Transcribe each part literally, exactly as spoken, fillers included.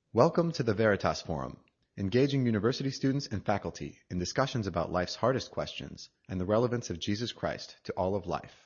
Welcome to the Veritas Forum, engaging university students and faculty in discussions about life's hardest questions and the relevance of Jesus Christ to all of life.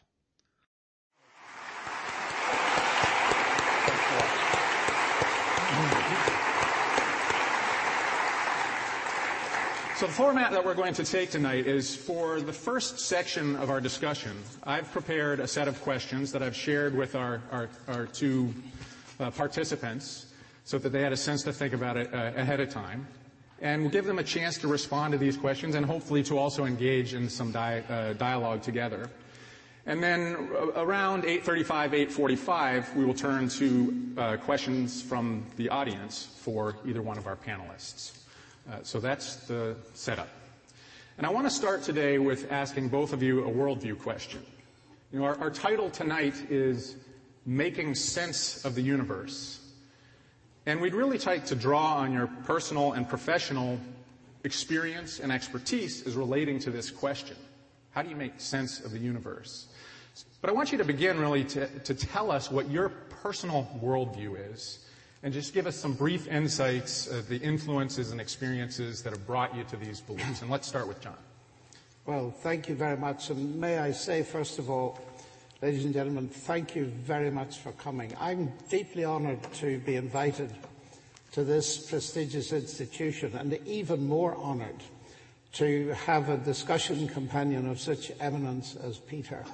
So the format that we're going to take tonight is for the first section of our discussion. I've prepared a set of questions that I've shared with our, our, our two uh, participants so that they had a sense to think about it uh, ahead of time. And we'll give them a chance to respond to these questions and hopefully to also engage in some di- uh, dialogue together. And then uh, around eight thirty-five, eight forty-five, we will turn to uh, questions from the audience for either one of our panelists. Uh, so that's the setup. And I want to start today with asking both of you a worldview question. You know, our, our title tonight is Making Sense of the Universe. And we'd really like to draw on your personal and professional experience and expertise as relating to this question. How do you make sense of the universe? But I want you to begin really to, to tell us what your personal worldview is, and just give us some brief insights of the influences and experiences that have brought you to these beliefs. And let's start with John. Well, thank you very much. And may I say, first of all, ladies and gentlemen, thank you very much for coming. I'm deeply honored to be invited to this prestigious institution, and even more honored to have a discussion companion of such eminence as Peter.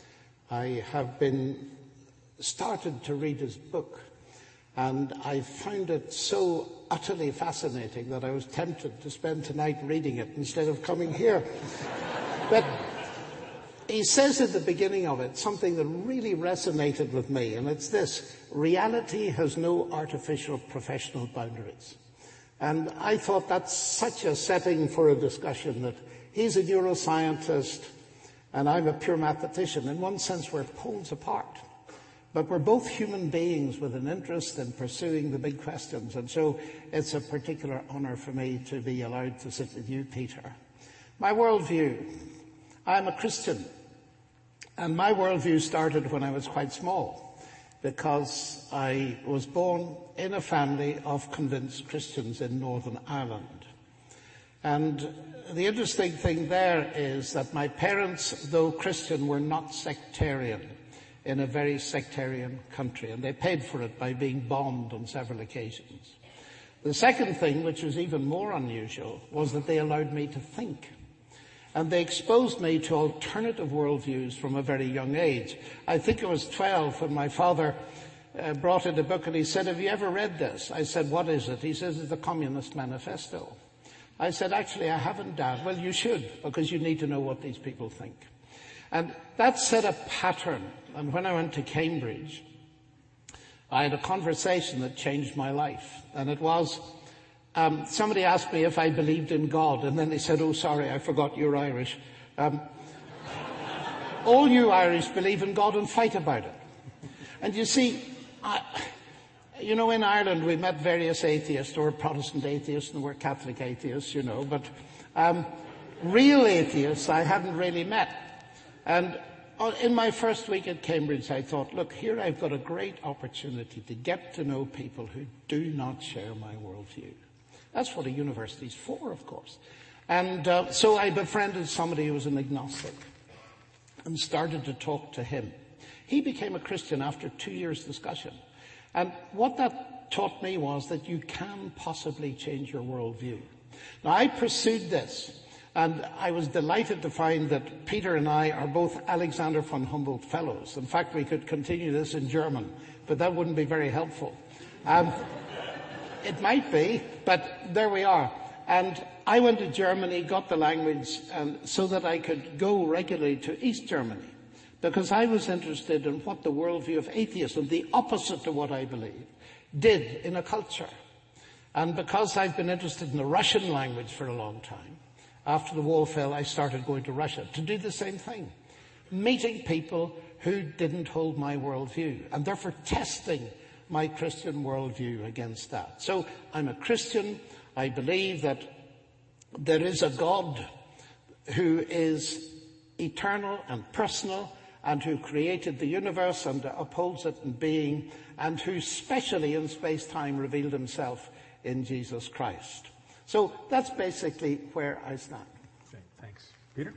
I have been started to read his book, and I found it so utterly fascinating that I was tempted to spend tonight reading it instead of coming here. But he says at the beginning of it something that really resonated with me, and it's this: reality has no artificial professional boundaries. And I thought that's such a setting for a discussion, that he's a neuroscientist and I'm a pure mathematician. In one sense, we're poles apart. But we're both human beings with an interest in pursuing the big questions. And so it's a particular honor for me to be allowed to sit with you, Peter. My worldview. I'm a Christian. And my worldview started when I was quite small, because I was born in a family of convinced Christians in Northern Ireland. And the interesting thing there is that my parents, though Christian, were not sectarian, in a very sectarian country, and they paid for it by being bombed on several occasions. The second thing, which was even more unusual, was that they allowed me to think. And they exposed me to alternative worldviews from a very young age. I think I was twelve when my father uh, brought in a book, and he said, "Have you ever read this?" I said, "What is it?" He says, "It's the Communist Manifesto." I said, "Actually, I haven't, Dad." "Well, you should, because you need to know what these people think." And that set a pattern. And when I went to Cambridge, I had a conversation that changed my life. And it was, um, somebody asked me if I believed in God, and then they said, "Oh, sorry, I forgot you're Irish. Um, all you Irish believe in God and fight about it." And you see, I, you know, in Ireland we met various atheists, or Protestant atheists, and we're Catholic atheists, you know, but um, real atheists I hadn't really met. And in my first week at Cambridge, I thought, look, here I've got a great opportunity to get to know people who do not share my worldview. That's what a university's for, of course. And uh, so I befriended somebody who was an agnostic and started to talk to him. He became a Christian after two years' discussion. And what that taught me was that you can possibly change your worldview. Now, I pursued this. And I was delighted to find that Peter and I are both Alexander von Humboldt Fellows. In fact, we could continue this in German, but that wouldn't be very helpful. Um, it might be, but there we are. And I went to Germany, got the language, and so that I could go regularly to East Germany, because I was interested in what the worldview of atheism, the opposite to what I believe, did in a culture. And because I've been interested in the Russian language for a long time, after the wall fell, I started going to Russia to do the same thing, meeting people who didn't hold my worldview, and therefore testing my Christian worldview against that. So I'm a Christian. I believe that there is a God who is eternal and personal, and who created the universe and upholds it in being, and who specially in space-time revealed himself in Jesus Christ. So that's basically where I stand. Okay, thanks. Peter?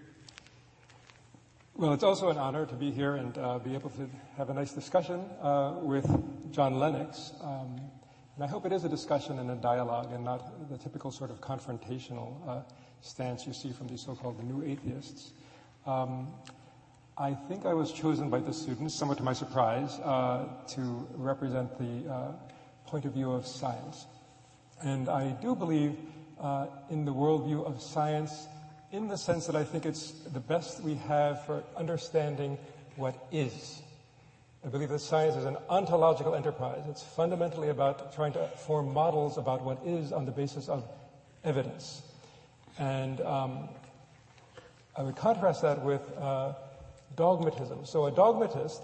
Well, it's also an honor to be here and uh, be able to have a nice discussion uh, with John Lennox. Um, and I hope it is a discussion and a dialogue and not the typical sort of confrontational uh, stance you see from these so-called new atheists. Um, I think I was chosen by the students, somewhat to my surprise, uh, to represent the uh, point of view of science. And I do believe uh, in the worldview of science in the sense that I think it's the best we have for understanding what is. I believe that science is an ontological enterprise. It's fundamentally about trying to form models about what is on the basis of evidence. And um, I would contrast that with uh, dogmatism. So a dogmatist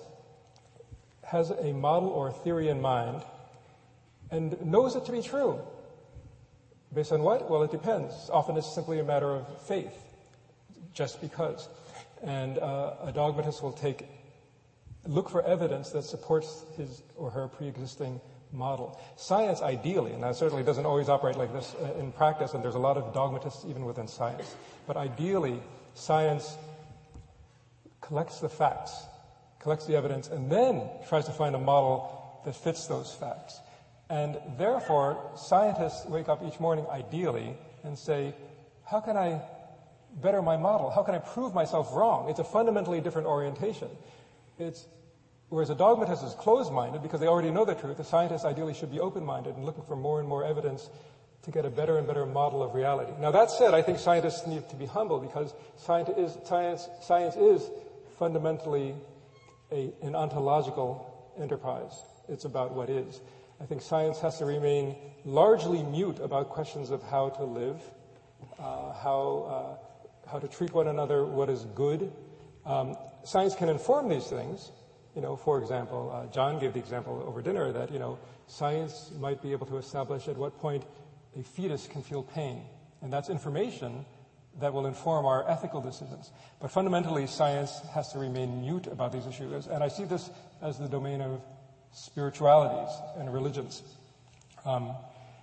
has a model or a theory in mind and knows it to be true. Based on what? Well, it depends. Often it's simply a matter of faith, just because. And uh, a dogmatist will take, look for evidence that supports his or her pre-existing model. Science, ideally, and that certainly doesn't always operate like this uh, in practice, and there's a lot of dogmatists even within science, but ideally, science collects the facts, collects the evidence, and then tries to find a model that fits those facts. And therefore, scientists wake up each morning, ideally, and say, how can I better my model? How can I prove myself wrong? It's a fundamentally different orientation. It's, whereas a dogmatist is closed-minded because they already know the truth, a scientist ideally should be open-minded and looking for more and more evidence to get a better and better model of reality. Now, that said, I think scientists need to be humble because science is, science, science is fundamentally a, an ontological enterprise. It's about what is. I think science has to remain largely mute about questions of how to live, uh, how uh, how to treat one another, what is good. Um, science can inform these things. You know, for example, uh, John gave the example over dinner that, you know, science might be able to establish at what point a fetus can feel pain. And that's information that will inform our ethical decisions. But fundamentally, science has to remain mute about these issues. And I see this as the domain of spiritualities and religions. Um,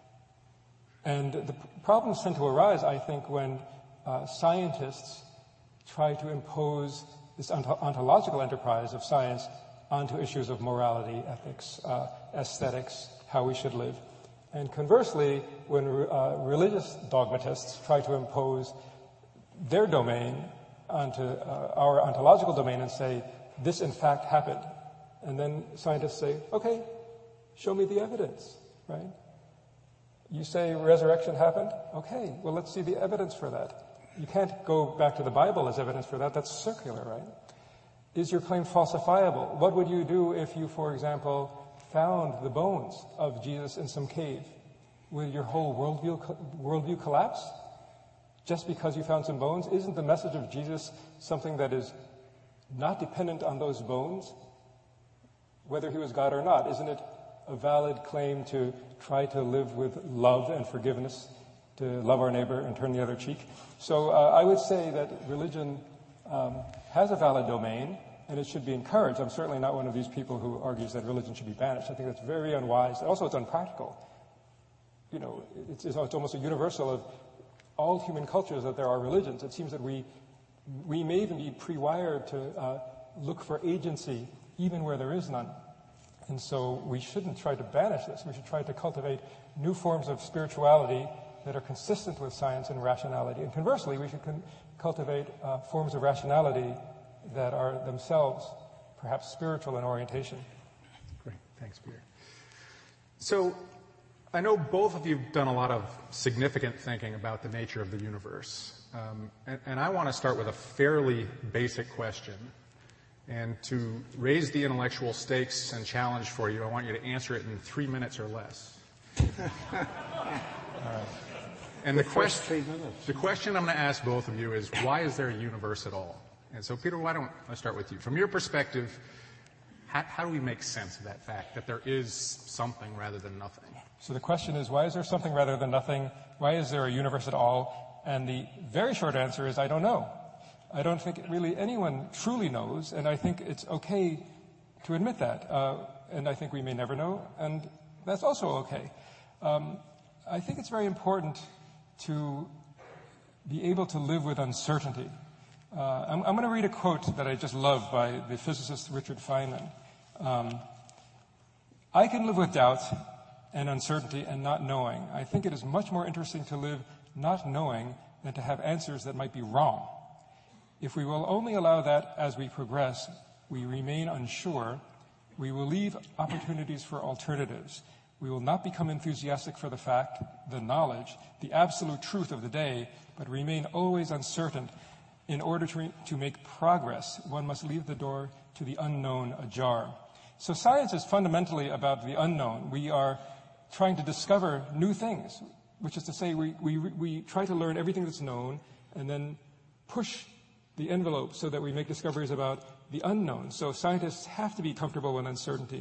and the p- problems tend to arise, I think, when uh, scientists try to impose this ont- ontological enterprise of science onto issues of morality, ethics, uh, aesthetics, how we should live. And conversely, when uh, religious dogmatists try to impose their domain onto uh, our ontological domain and say, this in fact happened. And then scientists say, okay, show me the evidence, right? You say resurrection happened? Okay, well, let's see the evidence for that. You can't go back to the Bible as evidence for that. That's circular, right? Is your claim falsifiable? What would you do if you, for example, found the bones of Jesus in some cave? Will your whole worldview, worldview collapse? Just because you found some bones? Isn't the message of Jesus something that is not dependent on those bones? Whether he was God or not, isn't it a valid claim to try to live with love and forgiveness, to love our neighbor and turn the other cheek? So uh, I would say that religion um, has a valid domain, and it should be encouraged. I'm certainly not one of these people who argues that religion should be banished. I think that's very unwise. Also, it's unpractical. You know, it's, it's almost a universal of all human cultures that there are religions. It seems that we we may even be pre-wired to uh, look for agency even where there is none. And so we shouldn't try to banish this. We should try to cultivate new forms of spirituality that are consistent with science and rationality. And conversely, we should con- cultivate uh, forms of rationality that are themselves perhaps spiritual in orientation. Great. Thanks, Peter. So I know both of you have done a lot of significant thinking about the nature of the universe. Um, and, and I want to start with a fairly basic question. And to raise the intellectual stakes and challenge for you, I want you to answer it in three minutes or less. uh, and the, quest- the question I'm going to ask both of you is, why is there a universe at all? And so, Peter, why don't I start with you? From your perspective, how, how do we make sense of that fact, that there is something rather than nothing? So the question is, why is there something rather than nothing? Why is there a universe at all? And the very short answer is, I don't know. I don't think really anyone truly knows, and I think it's okay to admit that. Uh, and I think we may never know, and that's also okay. Um, I think it's very important to be able to live with uncertainty. Uh, I'm, I'm going to read a quote that I just love by the physicist Richard Feynman. Um, I can live with doubt and uncertainty and not knowing. I think it is much more interesting to live not knowing than to have answers that might be wrong. If we will only allow that as we progress, we remain unsure, we will leave opportunities for alternatives. We will not become enthusiastic for the fact, the knowledge, the absolute truth of the day, but remain always uncertain. In order to, re- to make progress, one must leave the door to the unknown ajar. So science is fundamentally about the unknown. We are trying to discover new things, which is to say we, we, we try to learn everything that's known and then push the envelope so that we make discoveries about the unknown. So scientists have to be comfortable with uncertainty.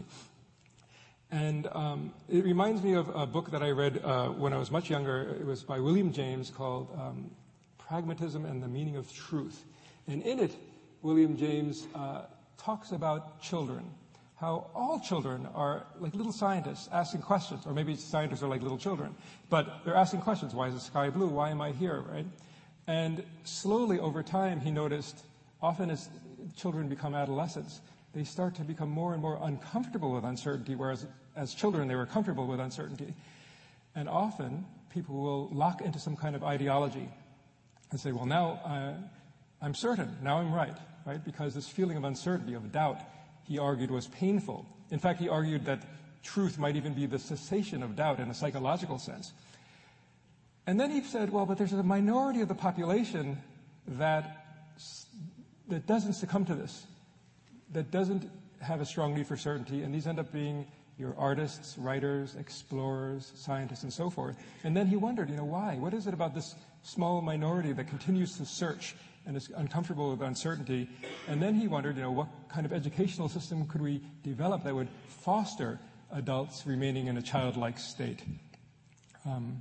And um, it reminds me of a book that I read uh, when I was much younger. It was by William James called um, Pragmatism and the Meaning of Truth. And in it, William James uh, talks about children, how all children are like little scientists asking questions, or maybe scientists are like little children, but they're asking questions. Why is the sky blue? Why am I here, right? And slowly over time, he noticed, often as children become adolescents, they start to become more and more uncomfortable with uncertainty, whereas as children they were comfortable with uncertainty. And often people will lock into some kind of ideology and say, well, now uh, I'm certain, now I'm right, right? Because this feeling of uncertainty, of doubt, he argued was painful. In fact, he argued that truth might even be the cessation of doubt in a psychological sense. And then he said, well, but there's a minority of the population that, that doesn't succumb to this, that doesn't have a strong need for certainty, and these end up being your artists, writers, explorers, scientists, and so forth. And then he wondered, you know, why? What is it about this small minority that continues to search and is uncomfortable with uncertainty? And then he wondered, you know, what kind of educational system could we develop that would foster adults remaining in a childlike state? Um,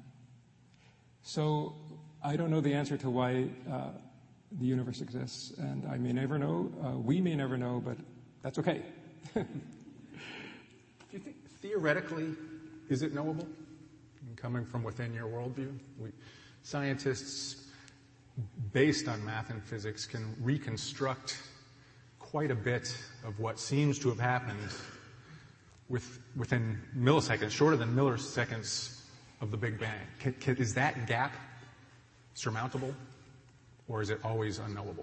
so I don't know the answer to why uh, the universe exists, and I may never know, uh, we may never know, but that's okay. Do you think, theoretically, is it knowable? Coming from within your worldview? We, scientists, based on math and physics, can reconstruct quite a bit of what seems to have happened with, within milliseconds, shorter than milliseconds of the Big Bang. Can, can, is that gap surmountable, or is it always unknowable?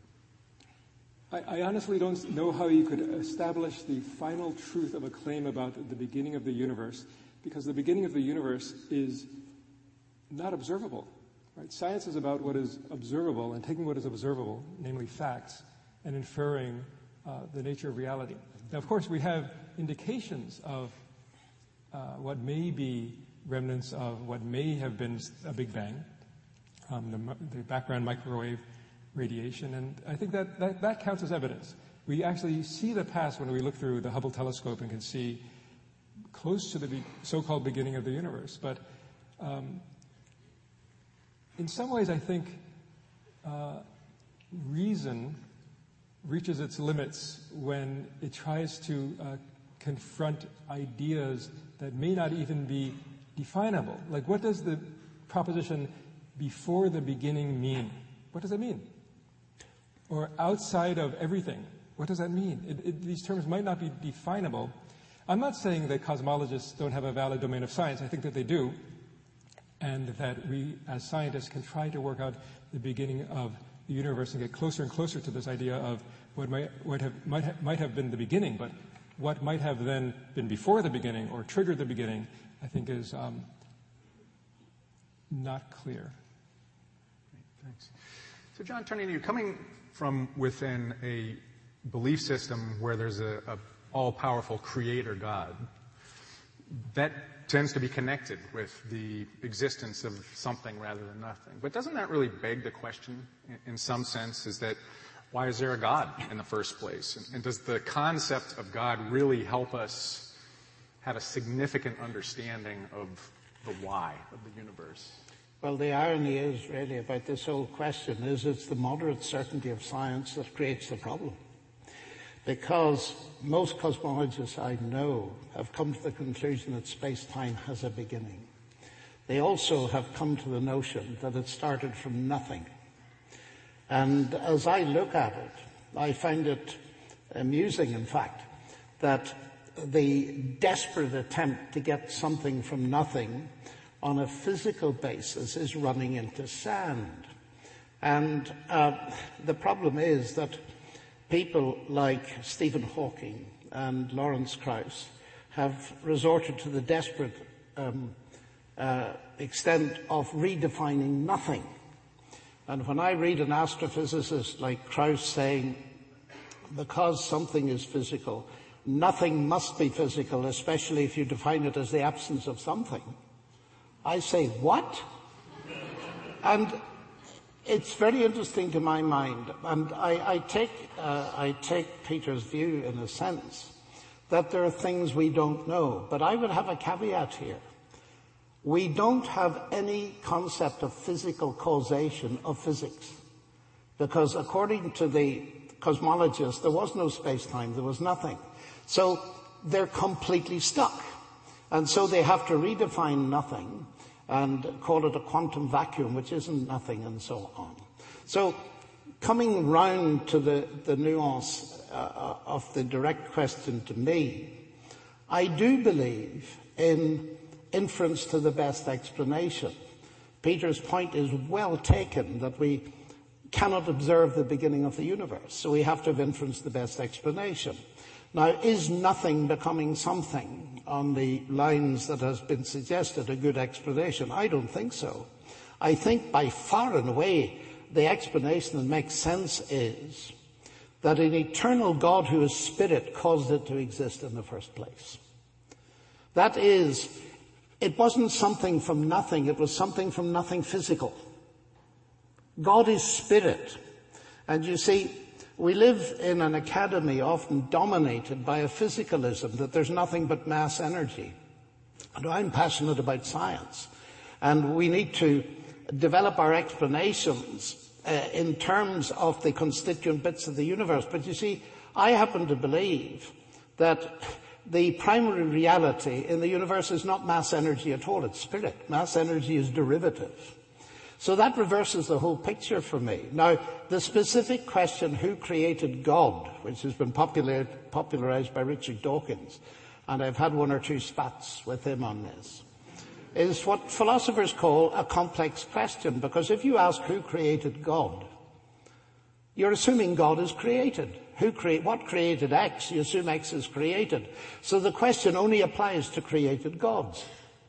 I, I honestly don't know how you could establish the final truth of a claim about the beginning of the universe, because the beginning of the universe is not observable. Right? Science is about what is observable and taking what is observable, namely facts, and inferring uh, the nature of reality. Now, of course, we have indications of uh, what may be remnants of what may have been a Big Bang, um, the, the background microwave radiation, and I think that, that that counts as evidence. We actually see the past when we look through the Hubble telescope and can see close to the be- so-called beginning of the universe. But um, in some ways, I think uh, reason reaches its limits when it tries to uh, confront ideas that may not even be definable. Like, what does the proposition before the beginning mean? What does it mean? Or outside of everything, what does that mean? It, it, these terms might not be definable. I'm not saying that cosmologists don't have a valid domain of science. I think that they do, and that we, as scientists, can try to work out the beginning of the universe and get closer and closer to this idea of what might, what have, might, ha- might have been the beginning, but what might have then been before the beginning or triggered the beginning, I think is um, not clear. Thanks. So, John, turning to you, coming from within a belief system where there's a, a all-powerful creator God, that tends to be connected with the existence of something rather than nothing. But doesn't that really beg the question, in, in some sense, is that why is there a God in the first place? And, and does the concept of God really help us have a significant understanding of the why of the universe? Well, the irony is really about this whole question is it's the moderate certainty of science that creates the problem. Because most cosmologists I know have come to the conclusion that space-time has a beginning. They also have come to the notion that it started from nothing. And as I look at it, I find it amusing, in fact, that the desperate attempt to get something from nothing on a physical basis is running into sand. And uh, the problem is that people like Stephen Hawking and Lawrence Krauss have resorted to the desperate um, uh, extent of redefining nothing. And when I read an astrophysicist like Krauss saying, because something is physical, nothing must be physical, especially if you define it as the absence of something, I say, what? And it's very interesting to my mind, and I, I take uh, I take Peter's view in a sense that there are things we don't know. But I would have a caveat here. We don't have any concept of physical causation of physics, because according to the cosmologists, there was no space-time, there was nothing. So they're completely stuck. And so they have to redefine nothing and call it a quantum vacuum, which isn't nothing, and so on. So coming round to the, the nuance uh, of the direct question to me, I do believe in inference to the best explanation. Peter's point is well taken that we cannot observe the beginning of the universe, so we have to have inference to the best explanation. Now, is nothing becoming something on the lines that has been suggested a good explanation? I don't think so. I think by far and away the explanation that makes sense is that an eternal God who is spirit caused it to exist in the first place. That is, it wasn't something from nothing, it was something from nothing physical. God is spirit. And you see, we live in an academy often dominated by a physicalism that there's nothing but mass energy. And I'm passionate about science. And we need to develop our explanations uh, in terms of the constituent bits of the universe. But you see, I happen to believe that the primary reality in the universe is not mass energy at all, it's spirit. Mass energy is derivative. So that reverses the whole picture for me. Now, the specific question, who created God, which has been popular, popularized by Richard Dawkins, and I've had one or two spats with him on this, is what philosophers call a complex question, because if you ask who created God, you're assuming God is created. Who create, what created X? You assume X is created. So the question only applies to created gods.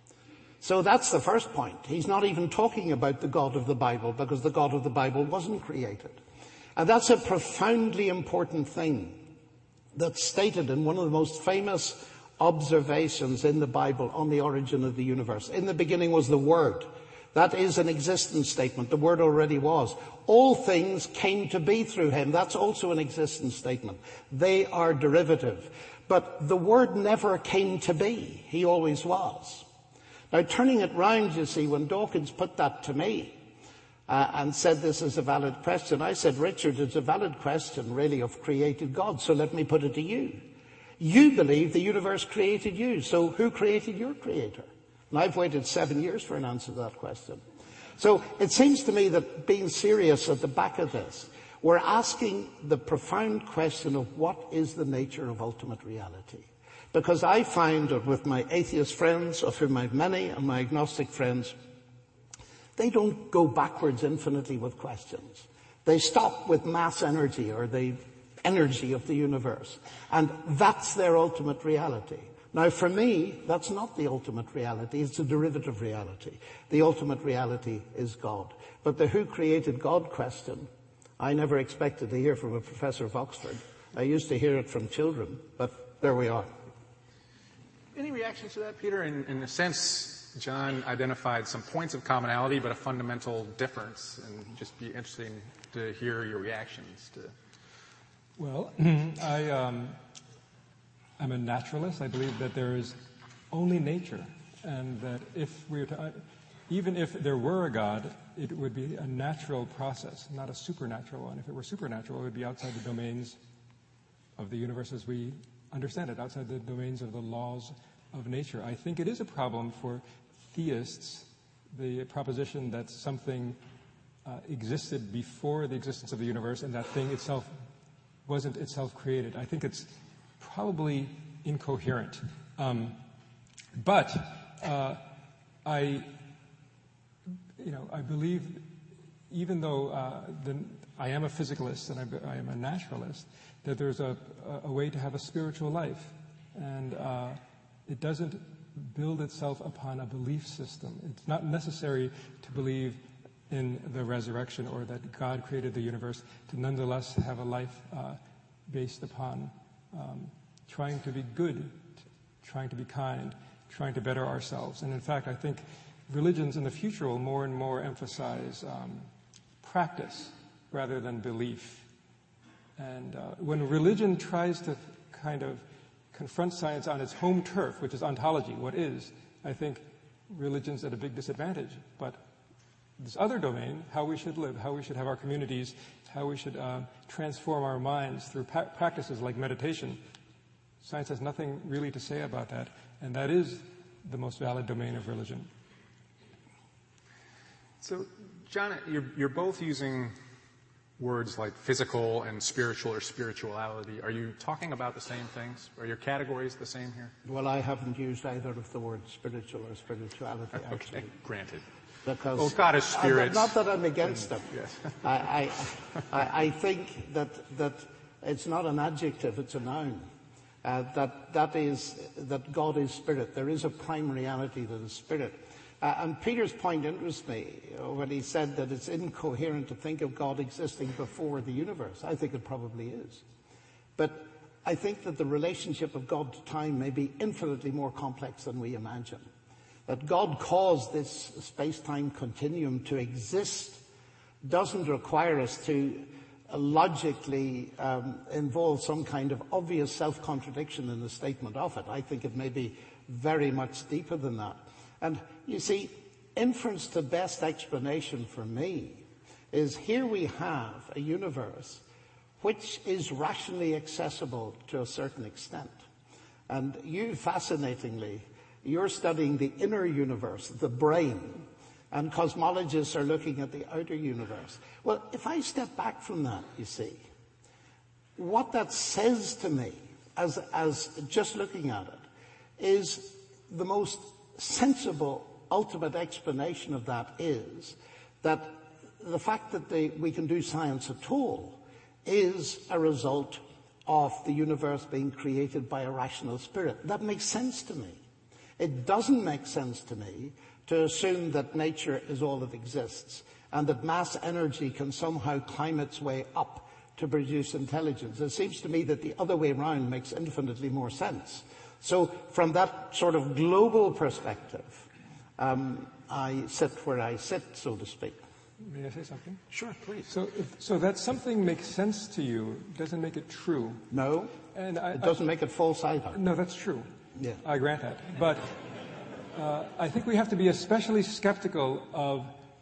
So that's the first point. He's not even talking about the God of the Bible, because the God of the Bible wasn't created. And that's a profoundly important thing that's stated in one of the most famous observations in the Bible on the origin of the universe. In the beginning was the Word. That is an existence statement. The Word already was. All things came to be through him. That's also an existence statement. They are derivative. But the Word never came to be. He always was. Now, turning it round, you see, when Dawkins put that to me uh, and said this is a valid question, I said, Richard, it's a valid question, really, of created God, so let me put it to you. You believe the universe created you, so who created your creator? And I've waited seven years for an answer to that question. So it seems to me that being serious at the back of this, we're asking the profound question of what is the nature of ultimate reality. Because I find that with my atheist friends, of whom I have many, and my agnostic friends, they don't go backwards infinitely with questions. They stop with mass energy or the energy of the universe. And that's their ultimate reality. Now, for me, that's not the ultimate reality. It's a derivative reality. The ultimate reality is God. But the who created God question, I never expected to hear from a professor of Oxford. I used to hear it from children, but there we are. Any reactions to that, Peter? In, in a sense, John identified some points of commonality, but a fundamental difference, and just be interesting to hear your reactions to. Well, I, um, I'm a naturalist. I believe that there is only nature, and that if we were to, even if there were a God, it would be a natural process, not a supernatural one. If it were supernatural, it would be outside the domains of the universe as we understand it, outside the domains of the laws of nature. I think it is a problem for theists, the proposition that something uh, existed before the existence of the universe and that thing itself wasn't itself created. I think it's probably incoherent. Um, but uh, I, you know, I believe, even though uh, the, I am a physicalist and I, I am a naturalist, that there's a, a way to have a spiritual life, and uh, it doesn't build itself upon a belief system. It's not necessary to believe in the resurrection or that God created the universe to nonetheless have a life uh, based upon um, trying to be good, trying to be kind, trying to better ourselves. And in fact, I think religions in the future will more and more emphasize um, practice rather than belief. And uh, when religion tries to kind of confront science on its home turf, which is ontology, what is, I think religion's at a big disadvantage. But this other domain, how we should live, how we should have our communities, how we should uh, transform our minds through pa- practices like meditation, science has nothing really to say about that, and that is the most valid domain of religion. So, John, you're, you're both using words like physical and spiritual or spirituality. Are you talking about the same things? Are your categories the same here? Well, I haven't used either of the words spiritual or spirituality, actually. Okay, granted. Because well, God is spirit. I, not that I'm against them. Yes. I, I, I, I think that that it's not an adjective; it's a noun. Uh, that that is that God is spirit. There is a prime reality that is spirit. Uh, and Peter's point interests me when he said that it's incoherent to think of God existing before the universe. I think it probably is. But I think that the relationship of God to time may be infinitely more complex than we imagine. That God caused this space-time continuum to exist doesn't require us to logically um, involve some kind of obvious self-contradiction in the statement of it. I think it may be very much deeper than that. And you see, inference to best explanation for me is here we have a universe which is rationally accessible to a certain extent. And you, fascinatingly, you're studying the inner universe, the brain, and cosmologists are looking at the outer universe. Well, if I step back from that, you see, what that says to me, as, as just looking at it, is the most sensible ultimate explanation of that is that the fact that they, we can do science at all is a result of the universe being created by a rational spirit. That makes sense to me. It doesn't make sense to me to assume that nature is all that exists and that mass energy can somehow climb its way up to produce intelligence. It seems to me that the other way around makes infinitely more sense. So from that sort of global perspective, um, I sit where I sit, so to speak. May I say something? Sure, please. So, if, so that something makes sense to you doesn't make it true. No, and I, it doesn't I, make it false either. No, that's true. Yeah. I grant that. But uh, I think we have to be especially skeptical of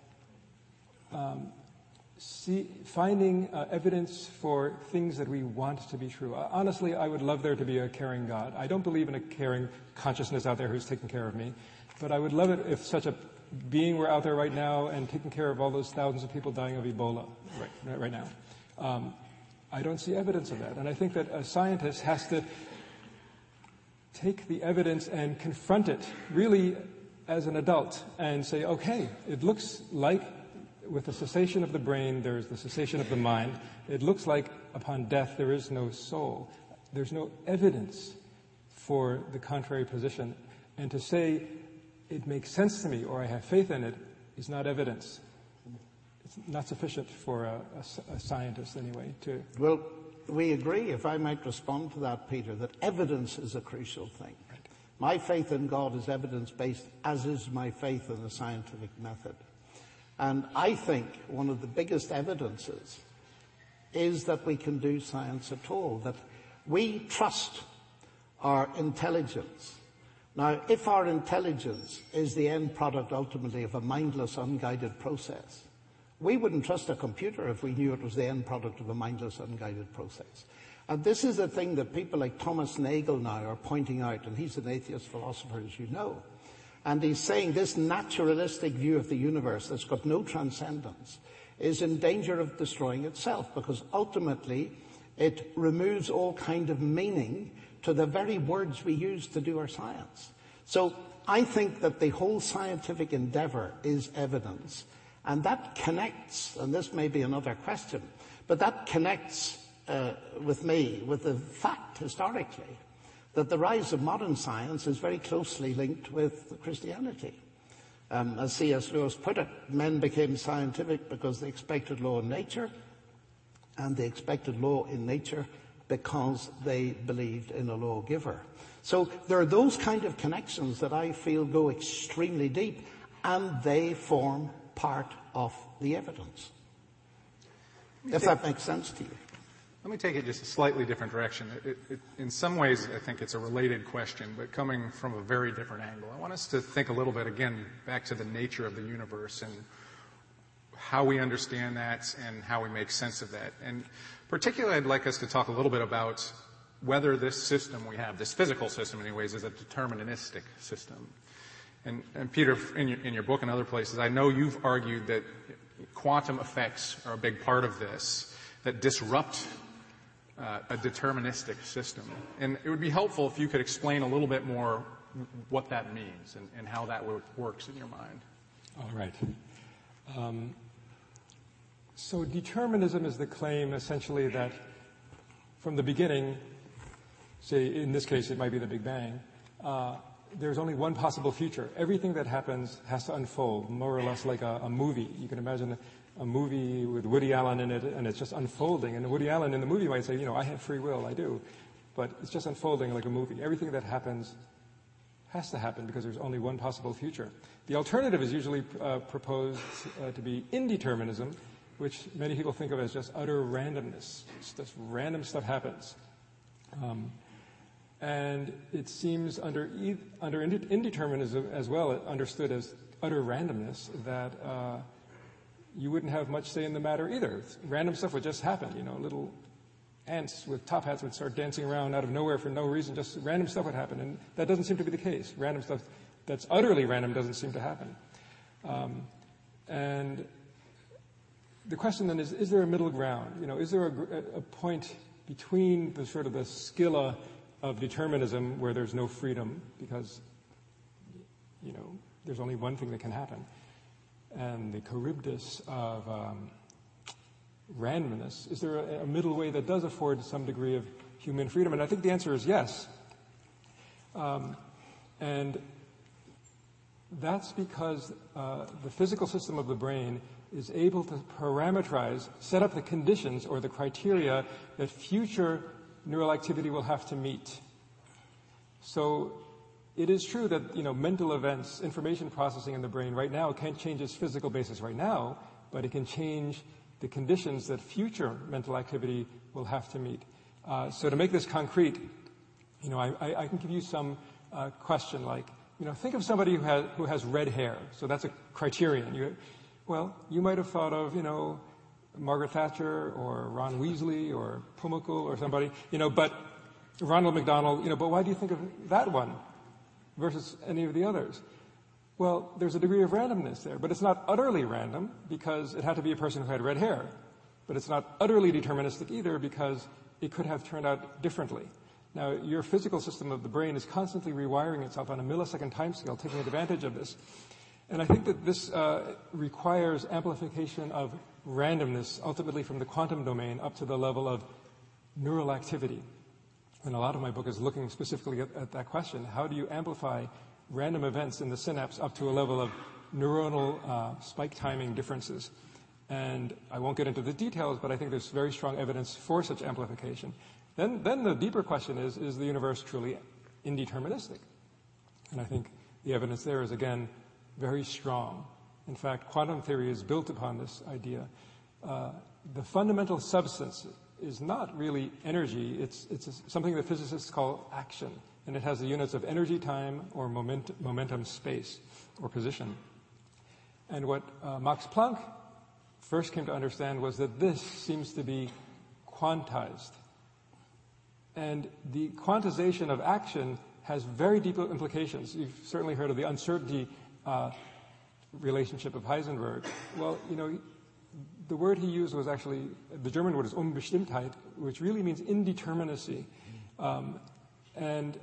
um, see, finding uh, evidence for things that we want to be true. Uh, honestly, I would love there to be a caring God. I don't believe in a caring consciousness out there who's taking care of me, but I would love it if such a being were out there right now and taking care of all those thousands of people dying of Ebola right, right now. Um, I don't see evidence of that. And I think that a scientist has to take the evidence and confront it really as an adult and say, okay, it looks like with the cessation of the brain, there's the cessation of the mind. It looks like upon death, there is no soul. There's no evidence for the contrary position. And to say it makes sense to me or I have faith in it is not evidence. It's not sufficient for a, a, a scientist anyway to... Well, we agree, if I might respond to that, Peter, that evidence is a crucial thing. Right. My faith in God is evidence-based, as is my faith in the scientific method. And I think one of the biggest evidences is that we can do science at all, that we trust our intelligence. Now, if our intelligence is the end product ultimately of a mindless, unguided process, we wouldn't trust a computer if we knew it was the end product of a mindless, unguided process. And this is the thing that people like Thomas Nagel now are pointing out, and he's an atheist philosopher, as you know. And he's saying this naturalistic view of the universe that's got no transcendence is in danger of destroying itself, because ultimately it removes all kind of meaning to the very words we use to do our science. So I think that the whole scientific endeavor is evidence, and that connects, and this may be another question, but that connects uh, with me with the fact historically that the rise of modern science is very closely linked with Christianity. Um, as C S Lewis put it, men became scientific because they expected law in nature, and they expected law in nature because they believed in a lawgiver. So there are those kind of connections that I feel go extremely deep, and they form part of the evidence. If that makes sense to you. Let me take it just a slightly different direction. It, it, in some ways, I think it's a related question, but coming from a very different angle. I want us to think a little bit, again, back to the nature of the universe and how we understand that and how we make sense of that. And particularly, I'd like us to talk a little bit about whether this system we have, this physical system anyways, is a deterministic system. And, and Peter, in your, in your book and other places, I know you've argued that quantum effects are a big part of this, that disrupt uh, a deterministic system. And it would be helpful if you could explain a little bit more what that means and, and how that works in your mind. All right. Um, so determinism is the claim essentially that from the beginning, say in this case it might be the Big Bang, uh, there's only one possible future. Everything that happens has to unfold, more or less like a, a movie. You can imagine a, a movie with Woody Allen in it, and it's just unfolding. And Woody Allen in the movie might say, you know, I have free will, I do. But it's just unfolding like a movie. Everything that happens has to happen because there's only one possible future. The alternative is usually uh, proposed uh, to be indeterminism, which many people think of as just utter randomness. It's just random stuff happens. Um, and it seems under e- under inde- indeterminism as well, understood as utter randomness, that uh, you wouldn't have much say in the matter either. Random stuff would just happen. You know, little ants with top hats would start dancing around out of nowhere for no reason. Just random stuff would happen, and that doesn't seem to be the case. Random stuff that's utterly random doesn't seem to happen. Um, and the question then is, is there a middle ground? You know, is there a, a point between the sort of the Scylla of determinism where there's no freedom because, you know, there's only one thing that can happen, and the Charybdis of um, randomness? Is there a, a middle way that does afford some degree of human freedom? And I think the answer is yes. Um, and that's because uh, the physical system of the brain is able to parameterize, set up the conditions or the criteria that future neural activity will have to meet. So it is true that, you know, mental events, information processing in the brain right now can't change its physical basis right now, but it can change the conditions that future mental activity will have to meet. Uh, so to make this concrete, you know, I, I, I can give you some uh, question like, you know, think of somebody who has, who has red hair. So that's a criterion. You, well, you might have thought of, you know, Margaret Thatcher or Ron Weasley or Pumukul or somebody, you know, but Ronald McDonald, you know, but why do you think of that one versus any of the others? Well, there's a degree of randomness there, but it's not utterly random because it had to be a person who had red hair. But it's not utterly deterministic either because it could have turned out differently. Now, your physical system of the brain is constantly rewiring itself on a millisecond timescale, taking advantage of this. And I think that this uh, requires amplification of randomness, ultimately from the quantum domain up to the level of neural activity. And a lot of my book is looking specifically at, at that question. How do you amplify random events in the synapse up to a level of neuronal uh, spike timing differences? And I won't get into the details, but I think there's very strong evidence for such amplification. Then, then the deeper question is, is the universe truly indeterministic? And I think the evidence there is, again, very strong. In fact, quantum theory is built upon this idea. Uh, the fundamental substance is not really energy. It's, it's a, something that physicists call action. and it has the units of energy, time, or moment, momentum, space, or position. And what uh, Max Planck first came to understand was that this seems to be quantized. And the quantization of action has very deep implications. You've certainly heard of the uncertainty uh, relationship of Heisenberg. Well, you know, the word he used was actually, the German word is Unbestimmtheit, which really means indeterminacy. Um, and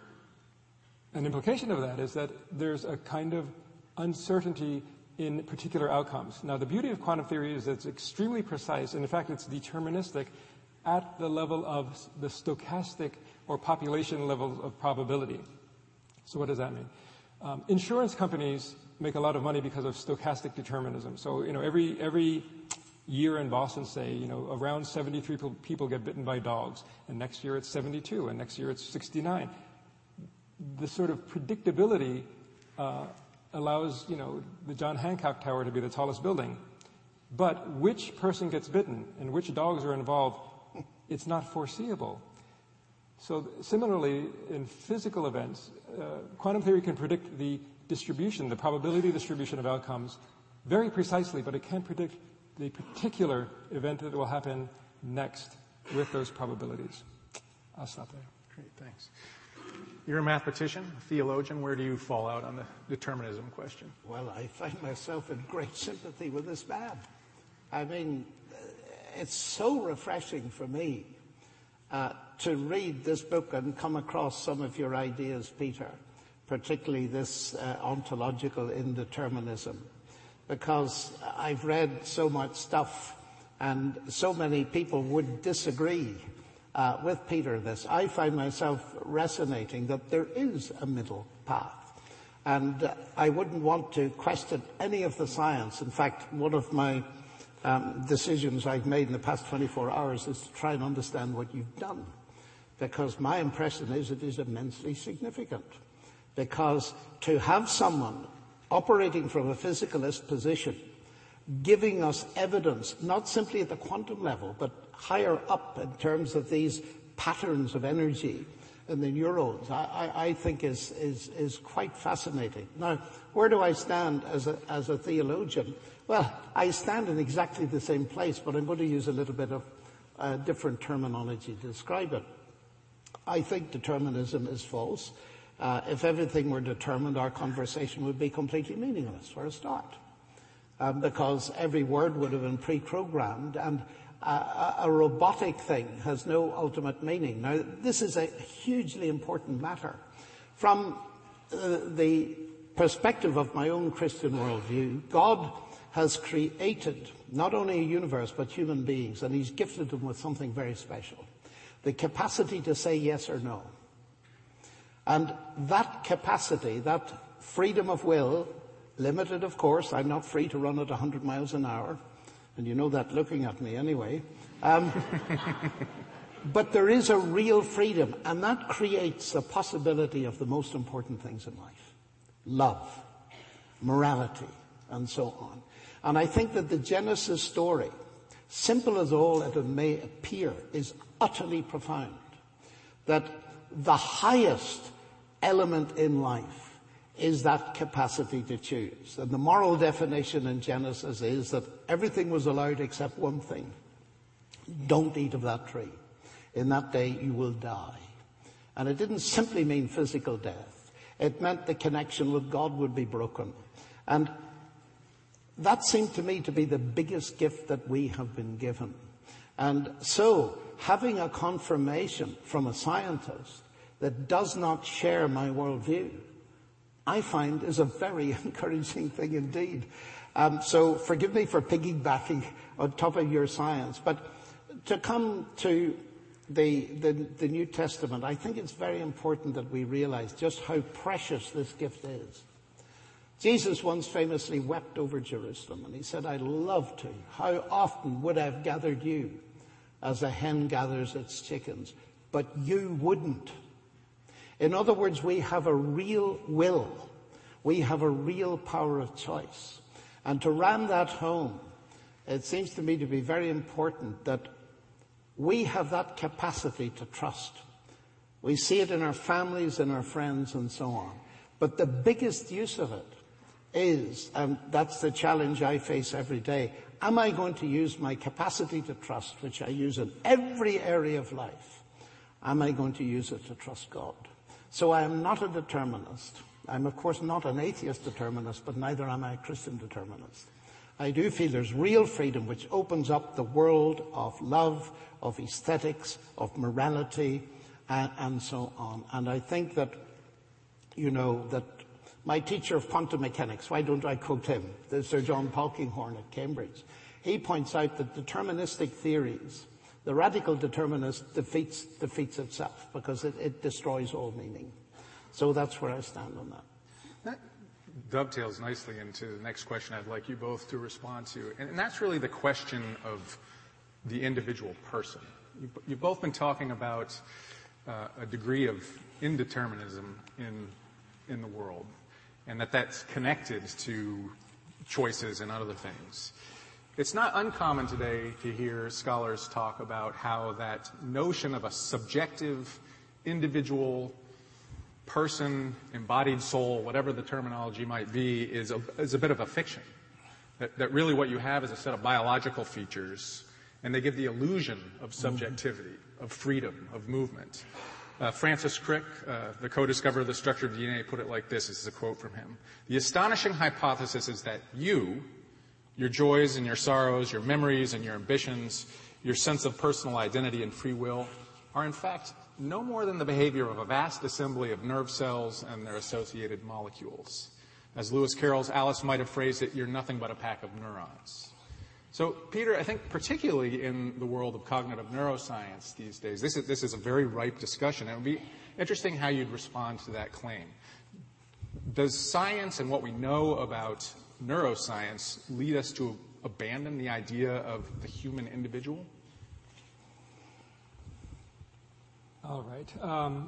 an implication of that is that there's a kind of uncertainty in particular outcomes. Now, the beauty of quantum theory is that it's extremely precise, and in fact, it's deterministic at the level of the stochastic or population levels of probability. So what does that mean? Um, insurance companies make a lot of money because of stochastic determinism. So, you know, every every year in Boston, say, you know, around seventy-three people get bitten by dogs, and next year it's seventy-two, and next year it's sixty-nine. The sort of predictability uh, allows, you know, the John Hancock Tower to be the tallest building. But which person gets bitten and which dogs are involved, it's not foreseeable. So similarly, in physical events, uh, quantum theory can predict the distribution, the probability distribution of outcomes very precisely, but it can't predict the particular event that will happen next with those probabilities. I'll stop there. Great, thanks. You're a mathematician, a theologian. Where do you fall out on the determinism question? Well, I find myself in great sympathy with this man. I mean, it's so refreshing for me uh, to read this book and come across some of your ideas, Peter, particularly this uh, ontological indeterminism, because I've read so much stuff and so many people would disagree uh, with Peter this. I find myself resonating that there is a middle path, and uh, I wouldn't want to question any of the science. In fact, one of my um, decisions I've made in the past twenty-four hours is to try and understand what you've done, because my impression is it is immensely significant. Because to have someone operating from a physicalist position, giving us evidence, not simply at the quantum level, but higher up in terms of these patterns of energy in the neurons, I, I, I think is, is, is quite fascinating. Now, where do I stand as a, as a theologian? Well, I stand in exactly the same place, but I'm going to use a little bit of uh, different terminology to describe it. I think determinism is false. Uh, if everything were determined, our conversation would be completely meaningless for a start, um, because every word would have been pre-programmed, and uh, a robotic thing has no ultimate meaning. Now, this is a hugely important matter. From uh, the perspective of my own Christian worldview, God has created not only a universe, but human beings, and he's gifted them with something very special: the capacity to say yes or no. And that capacity, that freedom of will, limited of course, I'm not free to run at one hundred miles an hour, and you know that looking at me anyway, um, but there is a real freedom, and that creates a possibility of the most important things in life: love, morality, and so on. And I think that the Genesis story, simple as all it may appear, is utterly profound. That the highest element in life is that capacity to choose. And the moral definition in Genesis is that everything was allowed except one thing: don't eat of that tree. In that day you will die. And it didn't simply mean physical death. It meant the connection with God would be broken. And that seemed to me to be the biggest gift that we have been given. And so, having a confirmation from a scientist that does not share my worldview, I find is a very encouraging thing indeed. Um, so forgive me for piggybacking on top of your science, but to come to the, the, the New Testament, I think it's very important that we realize just how precious this gift is. Jesus once famously wept over Jerusalem, and he said, "I'd love to. How often would I have gathered you as a hen gathers its chickens, but you wouldn't." In other words, we have a real will. We have a real power of choice. And to ram that home, it seems to me to be very important that we have that capacity to trust, We see it in our families, in our friends, and so on. But the biggest use of it is, and that's the challenge I face every day, am I going to use my capacity to trust, which I use in every area of life, am I going to use it to trust God? So I am not a determinist. I'm, of course, not an atheist determinist, but neither am I a Christian determinist. I do feel there's real freedom which opens up the world of love, of aesthetics, of morality, and, and so on. And I think that, you know, that my teacher of quantum mechanics, why don't I quote him, the Sir John Polkinghorne at Cambridge, he points out that deterministic theories, the radical determinist defeats, defeats itself because it, it destroys all meaning. So that's where I stand on that. That dovetails nicely into the next question I'd like you both to respond to, and, and that's really the question of the individual person. You, you've both been talking about uh, a degree of indeterminism in in the world, and that that's connected to choices and other things. It's not uncommon today to hear scholars talk about how that notion of a subjective, individual person, embodied soul, whatever the terminology might be, is a, is a bit of a fiction. That, that really what you have is a set of biological features, and they give the illusion of subjectivity, of freedom, of movement. Uh, Francis Crick, uh, the co-discoverer of the structure of D N A, put it like this. This is a quote from him. The astonishing hypothesis is that you, your joys and your sorrows, your memories and your ambitions, your sense of personal identity and free will, are in fact no more than the behavior of a vast assembly of nerve cells and their associated molecules. As Lewis Carroll's Alice might have phrased it, you're nothing but a pack of neurons. So, Peter, I think particularly in the world of cognitive neuroscience these days, this is, this is a very ripe discussion. It would be interesting how you'd respond to that claim. Does science and what we know about neuroscience lead us to abandon the idea of the human individual? All right. Um,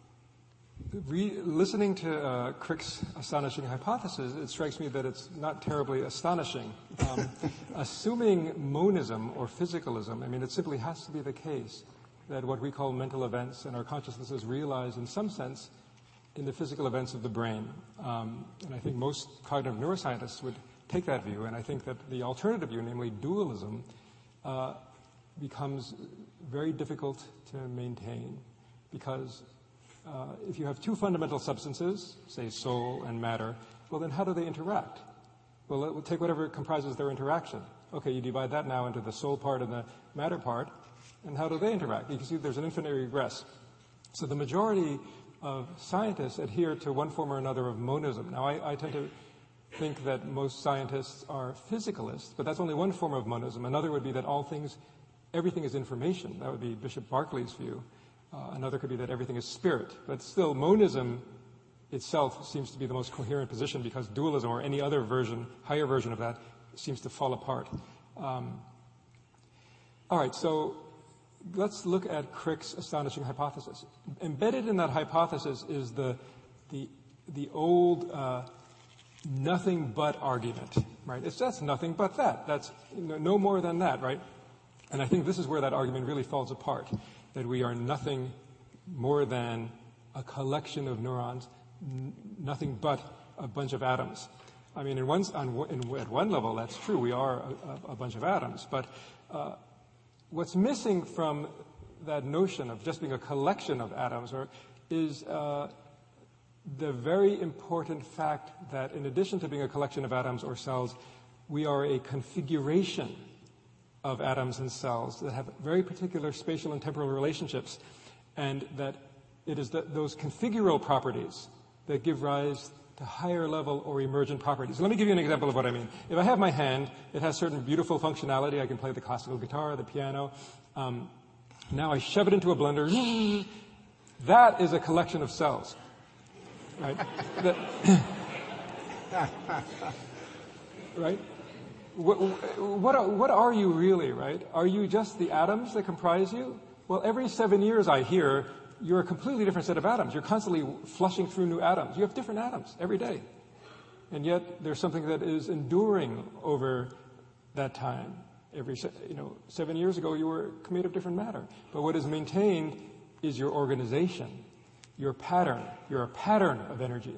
re- listening to uh, Crick's astonishing hypothesis, it strikes me that it's not terribly astonishing. Um, assuming monism or physicalism, I mean, it simply has to be the case that what we call mental events and our consciousnesses realize in some sense in the physical events of the brain. Um, and I think most cognitive neuroscientists would take that view, and I think that the alternative view, namely dualism, uh, becomes very difficult to maintain because uh, if you have two fundamental substances, say soul and matter, well then how do they interact? Well, it will take whatever comprises their interaction. Okay, you divide that now into the soul part and the matter part, and how do they interact? You can see there's an infinite regress. So the majority of scientists adhere to one form or another of monism. Now, I, I tend to think that most scientists are physicalists, but that's only one form of monism. Another would be that all things, everything is information. That would be Bishop Berkeley's view. Uh, another could be that everything is spirit. But still, monism itself seems to be the most coherent position because dualism or any other version, higher version of that, seems to fall apart. Um, all right, so let's look at Crick's astonishing hypothesis. Embedded in that hypothesis is the the the old uh, nothing but argument, right? It's that's nothing but that. That's no, no more than that, right? And I think this is where that argument really falls apart, that we are nothing more than a collection of neurons, n- nothing but a bunch of atoms. I mean, in one, on, in, at one level, that's true. We are a, a bunch of atoms. But uh, what's missing from that notion of just being a collection of atoms or, is uh, the very important fact that in addition to being a collection of atoms or cells, we are a configuration of atoms and cells that have very particular spatial and temporal relationships, and that it is the, those configural properties that give rise to higher level or emergent properties. So let me give you an example of what I mean. If I have my hand, it has certain beautiful functionality. I can play the classical guitar, the piano. Um, now I shove it into a blender. That is a collection of cells. Right? The, right? What, what, are, what are you really, right? Are you just the atoms that comprise you? Well, every seven years I hear you're a completely different set of atoms. You're constantly flushing through new atoms. You have different atoms every day. And yet there's something that is enduring over that time. Every, you know, seven years ago you were made of different matter. But what is maintained is your organization, your pattern. You're a pattern of energy.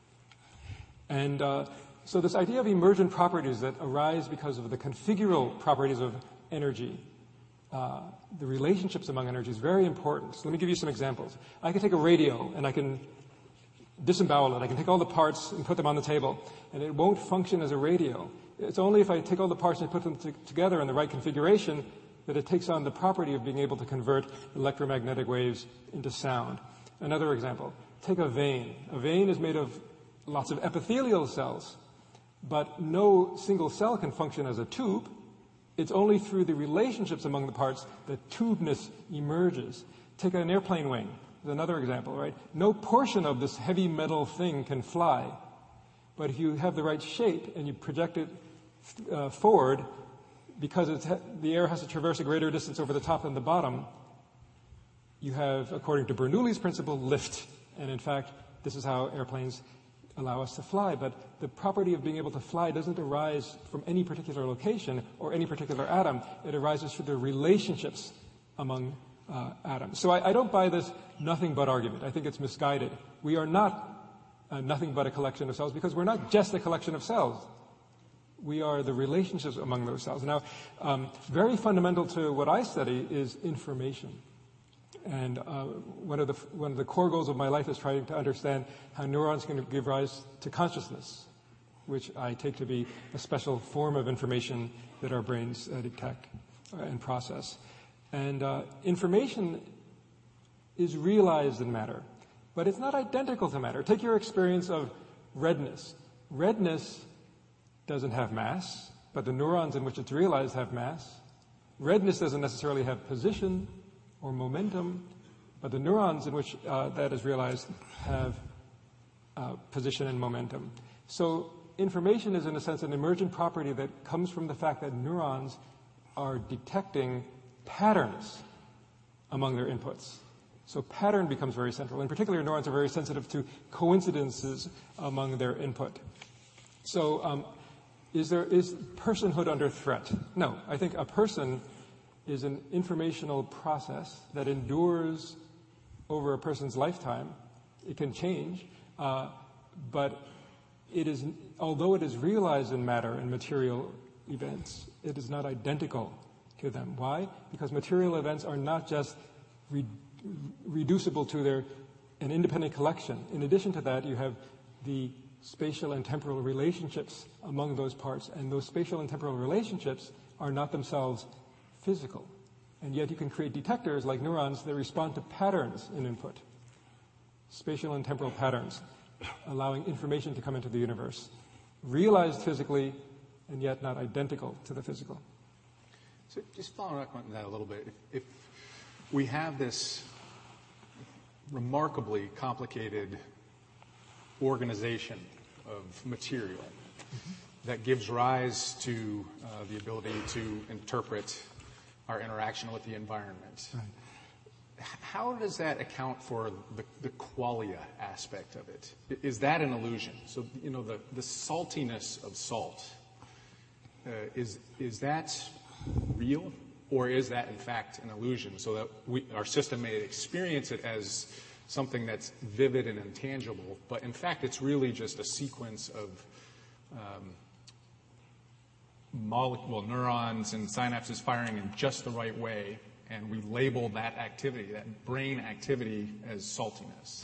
And uh, so this idea of emergent properties that arise because of the configural properties of energy, uh, the relationships among energy is very important. So let me give you some examples. I can take a radio and I can disembowel it. I can take all the parts and put them on the table, and it won't function as a radio. It's only if I take all the parts and put them t- together in the right configuration that it takes on the property of being able to convert electromagnetic waves into sound. Another example, take a vein. A vein is made of lots of epithelial cells, but no single cell can function as a tube. It's only through the relationships among the parts that tubeness emerges. Take an airplane wing. Is another example, right? No portion of this heavy metal thing can fly, but if you have the right shape and you project it uh, forward, because it's ha- the air has to traverse a greater distance over the top than the bottom, you have, according to Bernoulli's principle, lift. And in fact, this is how airplanes allow us to fly. But the property of being able to fly doesn't arise from any particular location or any particular atom. It arises through the relationships among uh, atoms. So I, I don't buy this nothing but argument. I think it's misguided. We are not uh, nothing but a collection of cells because we're not just a collection of cells. We are the relationships among those cells. Now, um, very fundamental to what I study is information. And uh, one of the one of the core goals of my life is trying to understand how neurons can give rise to consciousness, which I take to be a special form of information that our brains uh, detect and process. And uh, information is realized in matter, but it's not identical to matter. Take your experience of redness. Redness doesn't have mass, but the neurons in which it's realized have mass. Redness doesn't necessarily have position or momentum, but the neurons in which uh, that is realized have uh, position and momentum. So information is, in a sense, an emergent property that comes from the fact that neurons are detecting patterns among their inputs. So pattern becomes very central. In particular, neurons are very sensitive to coincidences among their input. So um, is there is personhood under threat? No. I think a person is an informational process that endures over a person's lifetime. It can change, uh, but it is, although it is realized in matter and material events, it is not identical to them. Why? Because material events are not just re- reducible to their an independent collection. In addition to that, you have the spatial and temporal relationships among those parts, and those spatial and temporal relationships are not themselves physical. And yet you can create detectors like neurons that respond to patterns in input, spatial and temporal patterns, allowing information to come into the universe, realized physically and yet not identical to the physical. So just following up on that a little bit, if, if we have this remarkably complicated organization of material mm-hmm. that gives rise to uh, the ability to interpret our interaction with the environment. Right. How does that account for the, the qualia aspect of it? Is that an illusion? So, you know, the, the saltiness of salt, uh, is is that real? Or is that, in fact, an illusion so that we, our system may experience it as something that's vivid and intangible, but in fact it's really just a sequence of um, molecule neurons and synapses firing in just the right way, and we label that activity, that brain activity, as saltiness.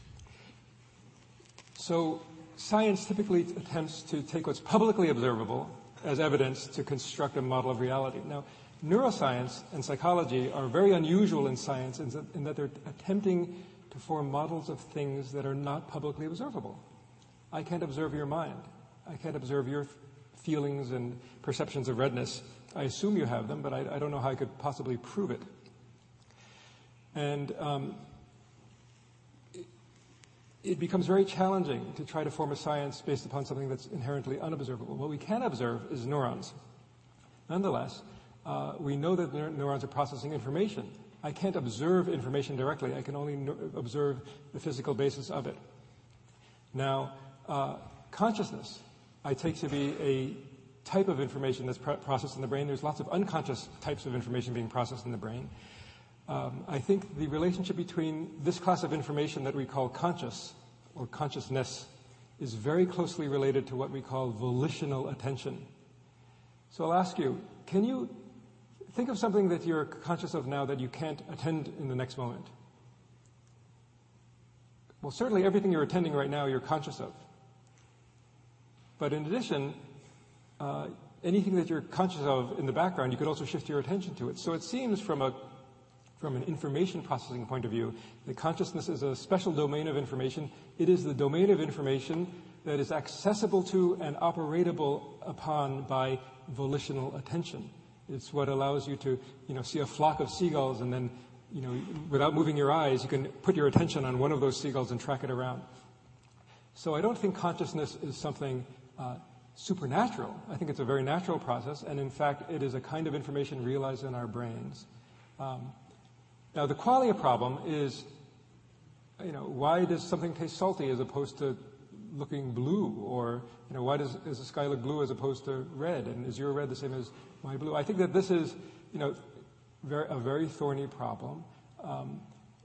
So science typically attempts to take what's publicly observable as evidence to construct a model of reality. Now, neuroscience and psychology are very unusual in science in that, in that they're attempting to form models of things that are not publicly observable. I can't observe your mind. I can't observe your feelings and perceptions of redness. I assume you have them, but I, I don't know how I could possibly prove it. And um, it, it becomes very challenging to try to form a science based upon something that's inherently unobservable. What we can observe is neurons. Nonetheless, uh, we know that neur- neurons are processing information. I can't observe information directly. I can only no- observe the physical basis of it. Now, uh, consciousness I take to be a type of information that's pr- processed in the brain. There's lots of unconscious types of information being processed in the brain. Um, I think the relationship between this class of information that we call conscious or consciousness is very closely related to what we call volitional attention. So I'll ask you, can you think of something that you're conscious of now that you can't attend in the next moment? Well, certainly everything you're attending right now you're conscious of. But in addition, uh, anything that you're conscious of in the background, you could also shift your attention to it. So it seems from a from an information processing point of view, that consciousness is a special domain of information. It is the domain of information that is accessible to and operatable upon by volitional attention. It's what allows you to, you know, see a flock of seagulls and then, you know, without moving your eyes, you can put your attention on one of those seagulls and track it around. So I don't think consciousness is something uh, supernatural. I think it's a very natural process, and in fact, it is a kind of information realized in our brains. Um, now, the qualia problem is, you know, why does something taste salty as opposed to looking blue? Or, you know, why does, does the sky look blue as opposed to red? And is your red the same as my blue? I think that this is, you know, very, a very thorny problem. Um,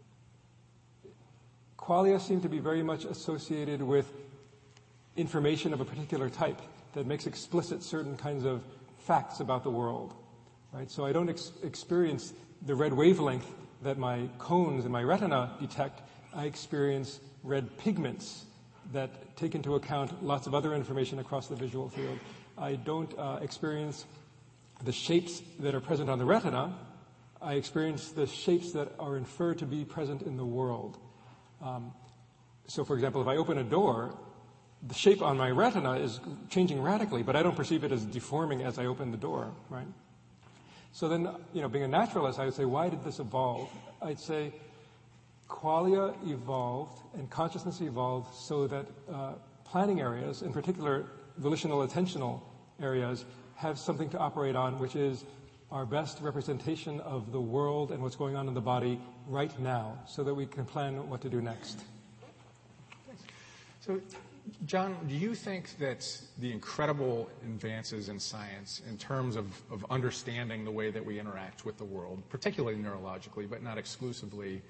qualia seem to be very much associated with information of a particular type that makes explicit certain kinds of facts about the world, right? So I don't ex- experience the red wavelength that my cones in my retina detect. I experience red pigments that take into account lots of other information across the visual field. I don't uh, experience the shapes that are present on the retina. I experience the shapes that are inferred to be present in the world. Um, so, for example, if I open a door, the shape on my retina is changing radically, but I don't perceive it as deforming as I open the door, right? So then, you know, being a naturalist, I would say, why did this evolve? I'd say qualia evolved and consciousness evolved so that uh, planning areas, in particular volitional attentional areas, have something to operate on, which is our best representation of the world and what's going on in the body right now, so that we can plan what to do next. So, John, do you think that the incredible advances in science in terms of, of understanding the way that we interact with the world, particularly neurologically, but not exclusively,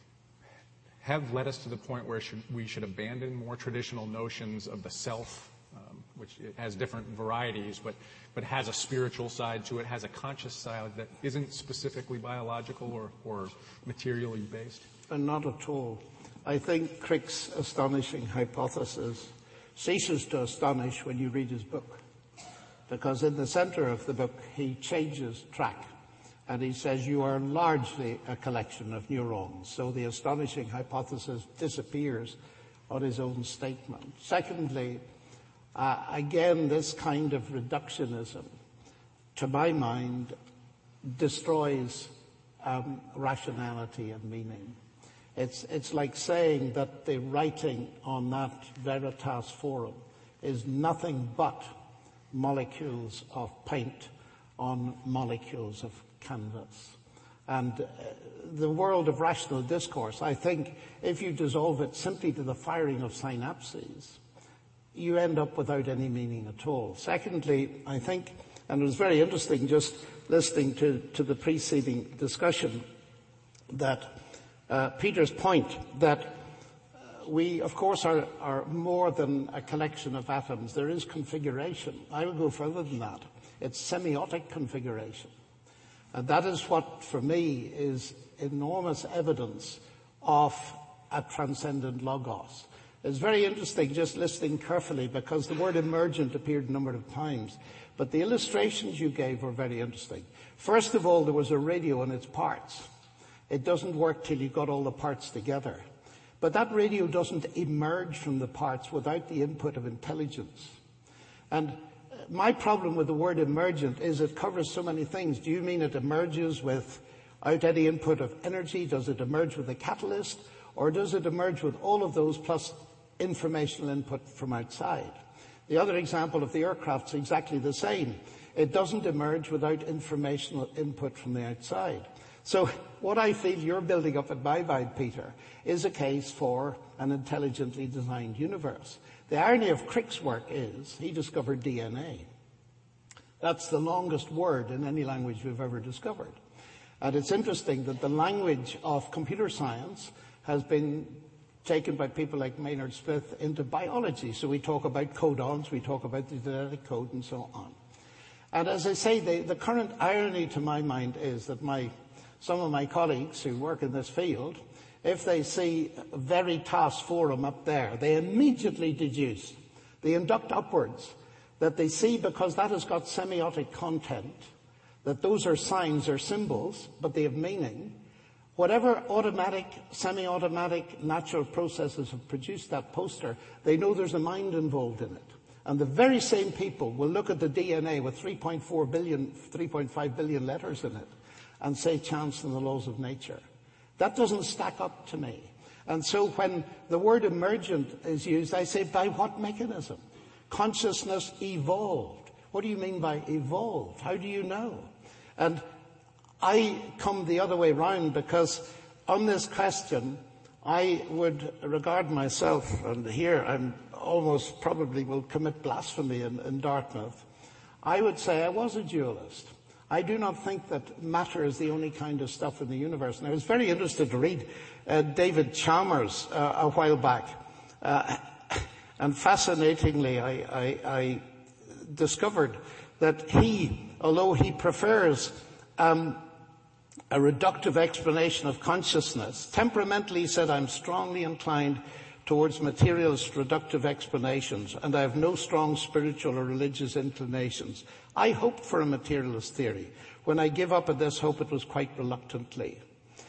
have led us to the point where should, we should abandon more traditional notions of the self, um, which has different varieties, but, but has a spiritual side to it, has a conscious side that isn't specifically biological or, or materially based? And not at all. I think Crick's astonishing hypothesis ceases to astonish when you read his book, because in the center of the book he changes track and he says you are largely a collection of neurons. So the astonishing hypothesis disappears on his own statement. Secondly, uh, again, this kind of reductionism, to my mind, destroys um, rationality and meaning. It's, it's like saying that the writing on that Veritas forum is nothing but molecules of paint on molecules of canvas. And uh, the world of rational discourse, I think, if you dissolve it simply to the firing of synapses, you end up without any meaning at all. Secondly, I think, and it was very interesting just listening to, to the preceding discussion, that Uh, Peter's point that uh, we, of course, are, are more than a collection of atoms. There is configuration. I would go further than that. It's semiotic configuration. And that is what, for me, is enormous evidence of a transcendent logos. It's very interesting just listening carefully, because the word emergent appeared a number of times. But the illustrations you gave were very interesting. First of all, there was a radio and its parts. It doesn't work till you've got all the parts together. But that radio doesn't emerge from the parts without the input of intelligence. And my problem with the word emergent is it covers so many things. Do you mean it emerges without any input of energy? Does it emerge with a catalyst? Or does it emerge with all of those plus informational input from outside? The other example of the aircraft's exactly the same. It doesn't emerge without informational input from the outside. So what I feel you're building up at my mind, Peter, is a case for an intelligently designed universe. The irony of Crick's work is he discovered D N A. That's the longest word in any language we've ever discovered. And it's interesting that the language of computer science has been taken by people like Maynard Smith into biology. So we talk about codons, we talk about the genetic code, and so on. And as I say, the, the current irony to my mind is that my, some of my colleagues who work in this field, if they see Veritas Forum up there, they immediately deduce, they induct upwards, that they see because that has got semiotic content, that those are signs or symbols, but they have meaning. Whatever automatic, semi-automatic, natural processes have produced that poster, they know there's a mind involved in it. And the very same people will look at the D N A with three point four billion, three point five billion letters in it and say chance and the laws of nature. That doesn't stack up to me. And so when the word emergent is used, I say, by what mechanism? Consciousness evolved. What do you mean by evolved? How do you know? And I come the other way round, because on this question, I would regard myself, and here I'm almost probably will commit blasphemy in, in Dartmouth, I would say I was a dualist. I do not think that matter is the only kind of stuff in the universe. And I was very interested to read uh, David Chalmers uh, a while back. Uh, and fascinatingly, I, I, I discovered that he, although he prefers um, a reductive explanation of consciousness, temperamentally he said, I'm strongly inclined towards materialist reductive explanations, and I have no strong spiritual or religious inclinations. I hoped for a materialist theory. When I gave up at this hope, it was quite reluctantly.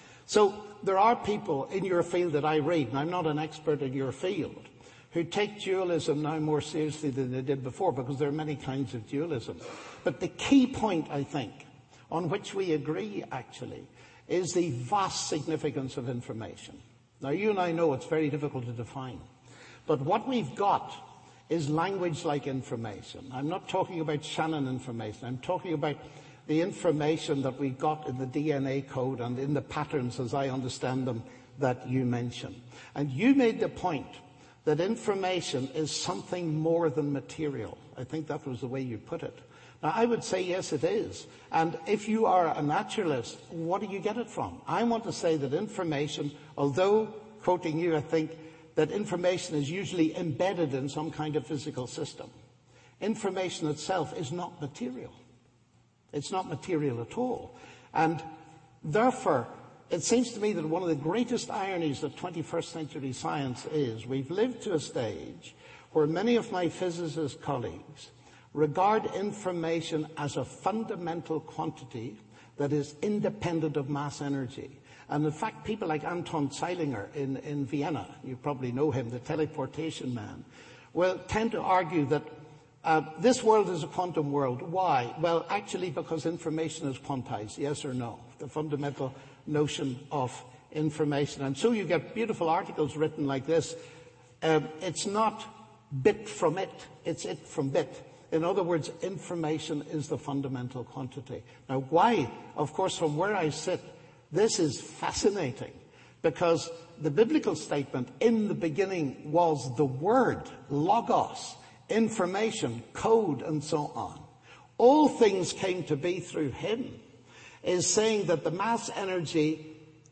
So there are people in your field that I read, and I'm not an expert in your field, who take dualism now more seriously than they did before, because there are many kinds of dualism. But the key point, I think, on which we agree, actually, is the vast significance of information. Now, you and I know it's very difficult to define. But what we've got is language like information. I'm not talking about Shannon information. I'm talking about the information that we got in the D N A code and in the patterns, as I understand them, that you mentioned. And you made the point that information is something more than material. I think that was the way you put it. Now, I would say, yes, it is. And if you are a naturalist, what do you get it from? I want to say that information, although, quoting you, I think that information is usually embedded in some kind of physical system. Information itself is not material. It's not material at all. And therefore, it seems to me that one of the greatest ironies of twenty-first century science is we've lived to a stage where many of my physicist colleagues regard information as a fundamental quantity that is independent of mass energy. And in fact, people like Anton Zeilinger in, in Vienna, you probably know him, the teleportation man, will tend to argue that uh, this world is a quantum world. Why? Well, actually, because information is quantized, yes or no, the fundamental notion of information. And so you get beautiful articles written like this. Uh, it's not bit from it, it's it from bit. In other words, information is the fundamental quantity. Now, why? Of course, from where I sit, this is fascinating, because the biblical statement, in the beginning was the Word, logos, information, code, and so on. All things came to be through Him, is saying that the mass energy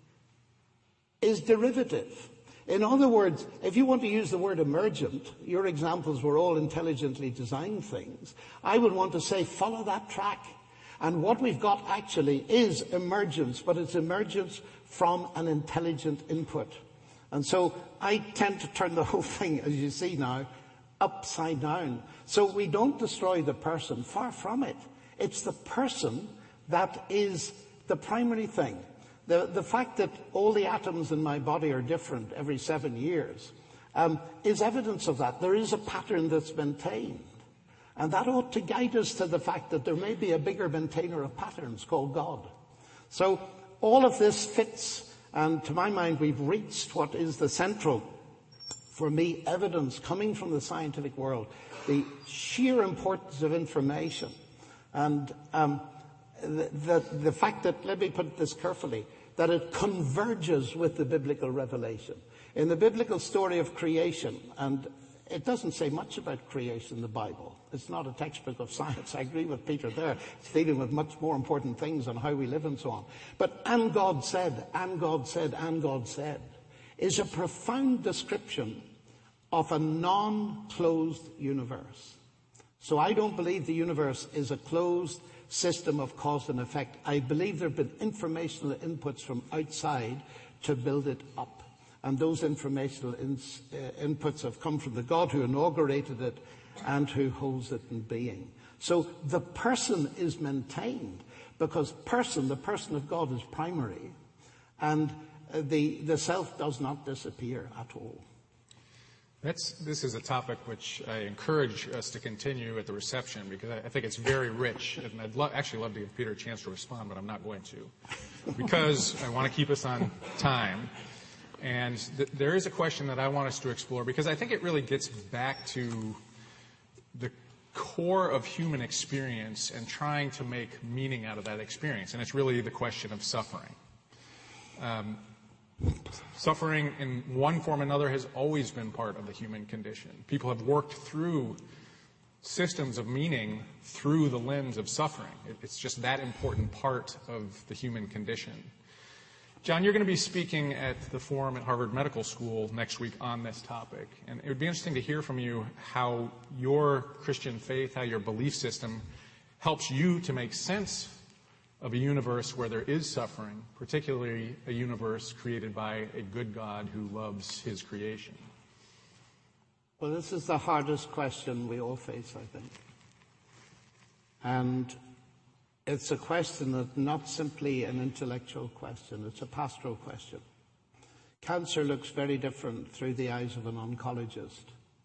is derivative. In other words, if you want to use the word emergent, your examples were all intelligently designed things. I would want to say follow that track. And what we've got actually is emergence, but it's emergence from an intelligent input. And so I tend to turn the whole thing, as you see now, upside down. So we don't destroy the person, far from it. It's the person that is the primary thing. The, the fact that all the atoms in my body are different every seven years um, is evidence of that. There is a pattern that's maintained. And that ought to guide us to the fact that there may be a bigger maintainer of patterns called God. So all of this fits, and to my mind, we've reached what is the central, for me, evidence coming from the scientific world, the sheer importance of information. And um, the, the, the fact that, let me put this carefully, that it converges with the biblical revelation. In the biblical story of creation, and it doesn't say much about creation in the Bible. It's not a textbook of science. I agree with Peter there. It's dealing with much more important things on how we live and so on. But "and God said," "and God said," "and God said" is a profound description of a non-closed universe. So I don't believe the universe is a closed system of cause and effect. I believe there have been informational inputs from outside to build it up. And those informational in, uh, inputs have come from the God who inaugurated it and who holds it in being. So the person is maintained because person, the person of God, is primary, and uh, the, the self does not disappear at all. That's, this is a topic which I encourage us to continue at the reception because I, I think it's very rich. And I'd lo- actually love to give Peter a chance to respond, but I'm not going to because I want to keep us on time. And th- there is a question that I want us to explore because I think it really gets back to the core of human experience and trying to make meaning out of that experience. And it's really the question of suffering. Um, Suffering in one form or another has always been part of the human condition. People have worked through systems of meaning through the lens of suffering. It's just that important part of the human condition. John, you're going to be speaking at the forum at Harvard Medical School next week on this topic. And it would be interesting to hear from you how your Christian faith, how your belief system helps you to make sense of a universe where there is suffering, particularly a universe created by a good God who loves his creation. Well, this is the hardest question we all face, I think. And it's a question that's not simply an intellectual question, it's a pastoral question. Cancer looks very different through the eyes of an oncologist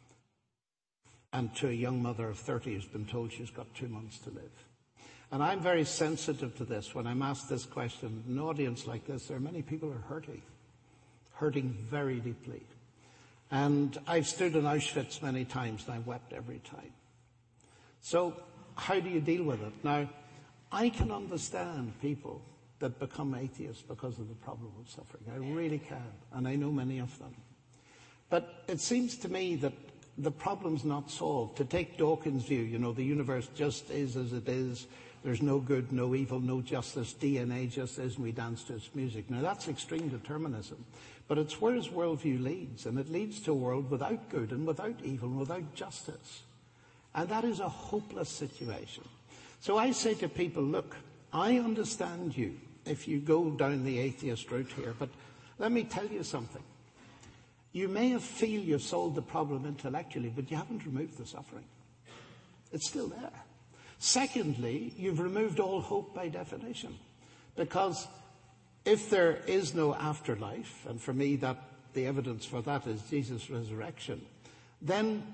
and to a young mother of thirty who's been told she's got two months to live. And I'm very sensitive to this. When I'm asked this question, in an audience like this, there are many people who are hurting, hurting very deeply. And I've stood in Auschwitz many times, and I've wept every time. So how do you deal with it? Now, I can understand people that become atheists because of the problem of suffering. I really can, and I know many of them. But it seems to me that the problem's not solved. To take Dawkins' view, you know, the universe just is as it is. There's no good, no evil, no justice. D N A just is, and we dance to its music. Now, that's extreme determinism. But it's where his worldview leads, and it leads to a world without good and without evil and without justice. And that is a hopeless situation. So I say to people, look, I understand you if you go down the atheist route here, but let me tell you something. You may have feel you've solved the problem intellectually, but you haven't removed the suffering. It's still there. Secondly, you've removed all hope by definition. Because if there is no afterlife, and for me that the evidence for that is Jesus' resurrection, then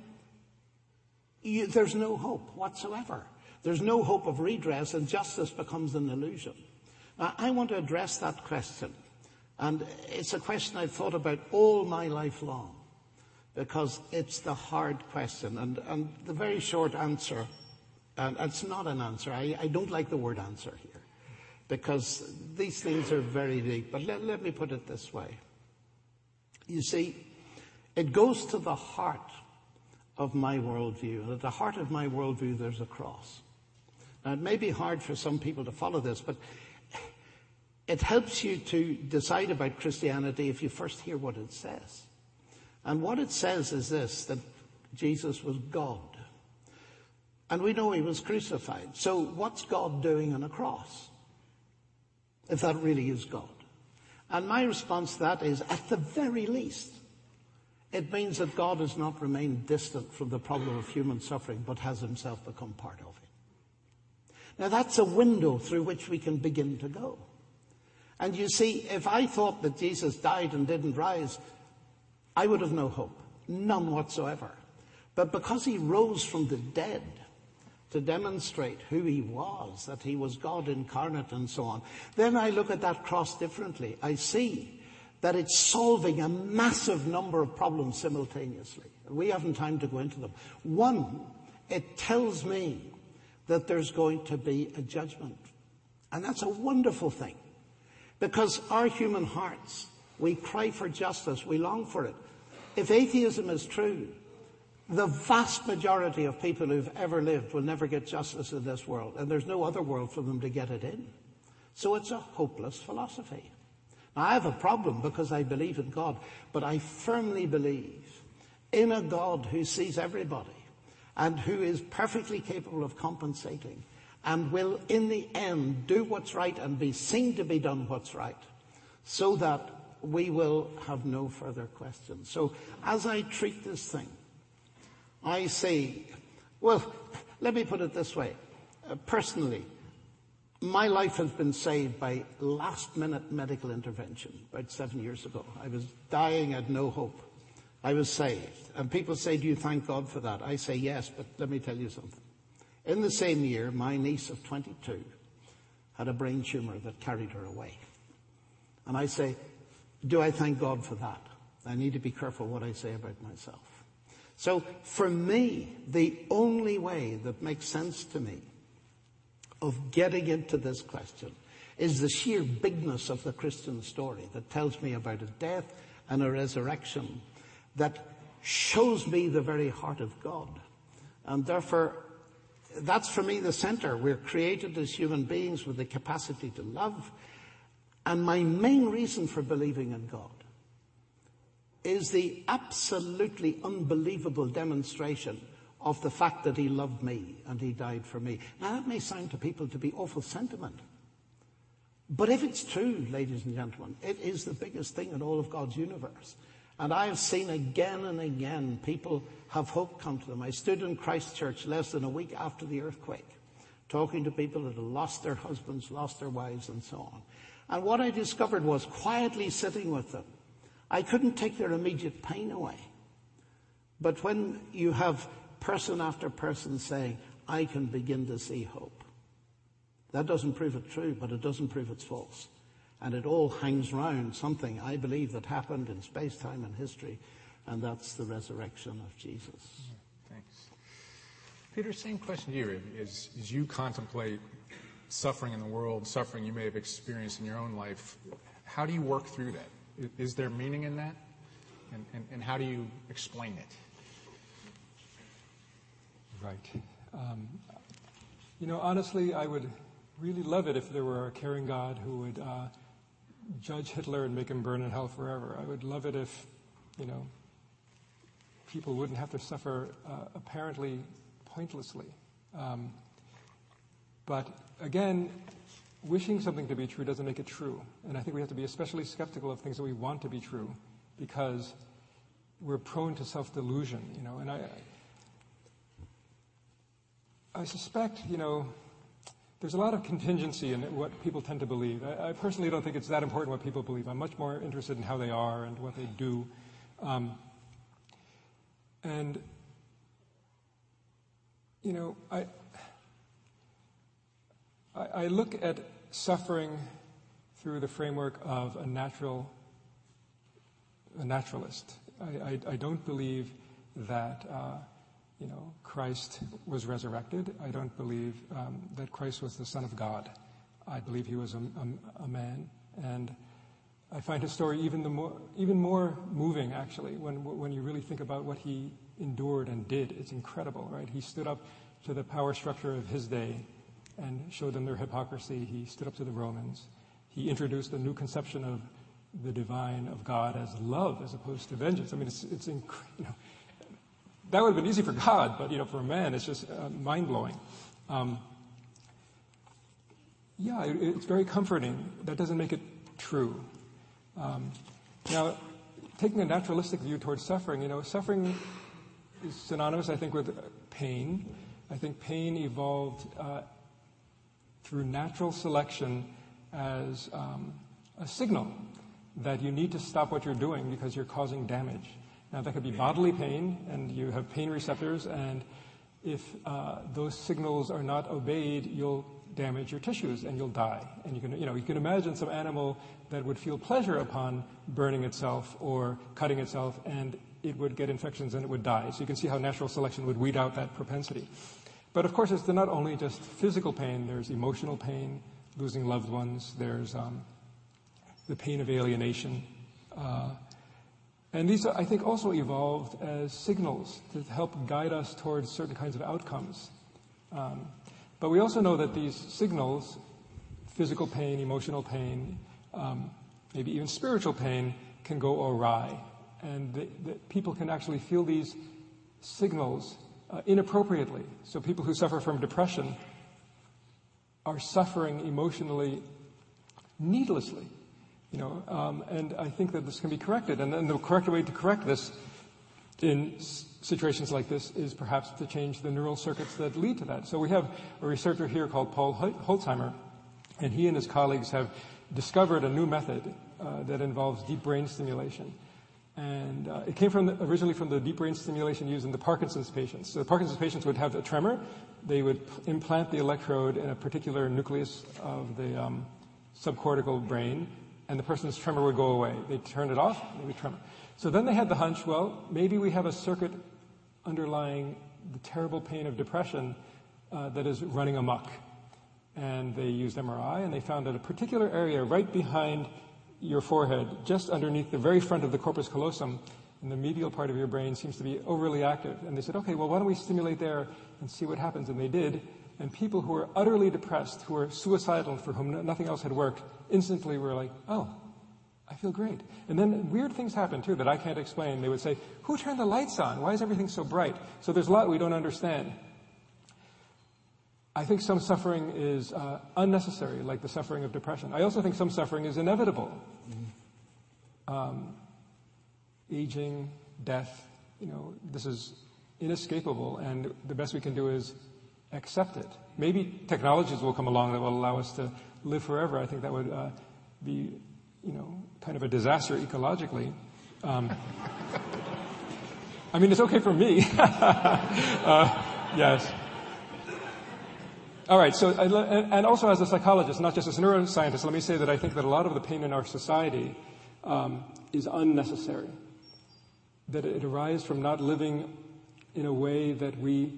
you, there's no hope whatsoever. There's no hope of redress, and justice becomes an illusion. Now, I want to address that question. And it's a question I've thought about all my life long, because it's the hard question. And, and the very short answer, and it's not an answer, I, I don't like the word answer here, because these things are very deep. But let, let me put it this way. You see, it goes to the heart of my worldview. And at the heart of my worldview, there's a cross. Now, it may be hard for some people to follow this, but it helps you to decide about Christianity if you first hear what it says. And what it says is this, that Jesus was God. And we know he was crucified. So what's God doing on a cross, if that really is God? And my response to that is, at the very least, it means that God has not remained distant from the problem of human suffering, but has himself become part of it. Now that's a window through which we can begin to go. And you see, if I thought that Jesus died and didn't rise, I would have no hope, none whatsoever. But because he rose from the dead to demonstrate who he was, that he was God incarnate and so on, then I look at that cross differently. I see that it's solving a massive number of problems simultaneously. We haven't time to go into them. One, it tells me that there's going to be a judgment. And that's a wonderful thing. Because our human hearts, we cry for justice, we long for it. If atheism is true, The vast majority of people who've ever lived will never get justice in this world, and there's no other world for them to get it in. So it's a hopeless philosophy. Now, I have a problem because I believe in God, but I firmly believe in a God who sees everybody and who is perfectly capable of compensating and will, in the end, do what's right and be seen to be done what's right, so that we will have no further questions. So as I treat this thing, I say, well, let me put it this way. Uh, personally, my life has been saved by last-minute medical intervention about seven years ago. I was dying, I had no hope. I was saved. And people say, do you thank God for that? I say yes, but let me tell you something. In the same year, my niece of twenty-two had a brain tumor that carried her away. And I say, do I thank God for that? I need to be careful what I say about myself. So for me, the only way that makes sense to me of getting into this question is the sheer bigness of the Christian story that tells me about a death and a resurrection that shows me the very heart of God. And therefore, that's for me the center. We're created as human beings with the capacity to love. And my main reason for believing in God is the absolutely unbelievable demonstration of the fact that he loved me and he died for me. Now, that may sound to people to be awful sentiment. But if it's true, ladies and gentlemen, it is the biggest thing in all of God's universe. And I have seen again and again people have hope come to them. I stood in Christchurch less than a week after the earthquake, talking to people that had lost their husbands, lost their wives, and so on. And what I discovered was, quietly sitting with them, I couldn't take their immediate pain away. But when you have person after person saying, I can begin to see hope, that doesn't prove it true, but it doesn't prove it's false. And it all hangs round something, I believe, that happened in space, time, and history, and that's the resurrection of Jesus. Thanks. Peter, same question to you. As, as you contemplate suffering in the world, suffering you may have experienced in your own life, how do you work through that? Is there meaning in that? And, and, and how do you explain it? Right. Um, you know, honestly, I would really love it if there were a caring God who would uh, judge Hitler and make him burn in hell forever. I would love it if, you know, people wouldn't have to suffer uh, apparently pointlessly. Um, but again, wishing something to be true doesn't make it true. And I think we have to be especially skeptical of things that we want to be true, because we're prone to self-delusion, you know. And I, I suspect, you know, there's a lot of contingency in what people tend to believe. I, I personally don't think it's that important what people believe. I'm much more interested in how they are and what they do. Um, and, you know, I... I look at suffering through the framework of a natural, a naturalist. I, I, I don't believe that, uh, you know, Christ was resurrected. I don't believe um, that Christ was the Son of God. I believe he was a, a, a man, and I find his story even the more, even more moving, actually, when when you really think about what he endured and did. It's incredible, right? He stood up to the power structure of his day and showed them their hypocrisy. He stood up to the Romans. He introduced a new conception of the divine, of God, as love as opposed to vengeance. I mean, it's, it's inc- you know, that would have been easy for God, but, you know, for a man, it's just uh, mind-blowing. Um, yeah, it, it's very comforting. That doesn't make it true. Um, now, taking a naturalistic view towards suffering, you know, suffering is synonymous, I think, with pain. I think pain evolved uh, through natural selection as um, a signal that you need to stop what you're doing because you're causing damage. Now, that could be bodily pain, and you have pain receptors, and if uh, those signals are not obeyed, you'll damage your tissues and you'll die. And you can, you know, you can imagine some animal that would feel pleasure upon burning itself or cutting itself, and it would get infections and it would die. So you can see how natural selection would weed out that propensity. But of course, it's not only just physical pain. There's emotional pain, losing loved ones. There's um, the pain of alienation. Uh, And these, I think, also evolved as signals to help guide us towards certain kinds of outcomes. Um, but we also know that these signals, physical pain, emotional pain, um, maybe even spiritual pain, can go awry. And the, the people can actually feel these signals uh, inappropriately. So people who suffer from depression are suffering emotionally needlessly. You know, um, and I think that this can be corrected. And then the correct way to correct this in s- situations like this is perhaps to change the neural circuits that lead to that. So we have a researcher here called Paul Holtzheimer, and he and his colleagues have discovered a new method uh, that involves deep brain stimulation. And uh, it came from the, originally from the deep brain stimulation used in the Parkinson's patients. So the Parkinson's patients would have a tremor. They would p- implant the electrode in a particular nucleus of the um, subcortical brain, and the person's tremor would go away. They'd turn it off, they would tremor. So then they had the hunch, well, maybe we have a circuit underlying the terrible pain of depression uh, that is running amok. And they used M R I, and they found that a particular area right behind your forehead, just underneath the very front of the corpus callosum, in the medial part of your brain, seems to be overly active. And they said, okay, well, why don't we stimulate there and see what happens? And they did. And people who were utterly depressed, who were suicidal, for whom nothing else had worked, instantly were like, oh, I feel great. And then weird things happen, too, that I can't explain. They would say, who turned the lights on? Why is everything so bright? So there's a lot we don't understand. I think some suffering is uh, unnecessary, like the suffering of depression. I also think some suffering is inevitable. Mm-hmm. Um, aging, death, you know, this is inescapable, and the best we can do is accept it. Maybe technologies will come along that will allow us to live forever. I think that would uh, be, you know, kind of a disaster ecologically. Um, I mean, it's okay for me. uh, yes. All right. So, and also as a psychologist, not just as a neuroscientist, let me say that I think that a lot of the pain in our society um, is unnecessary. That it arises from not living in a way that we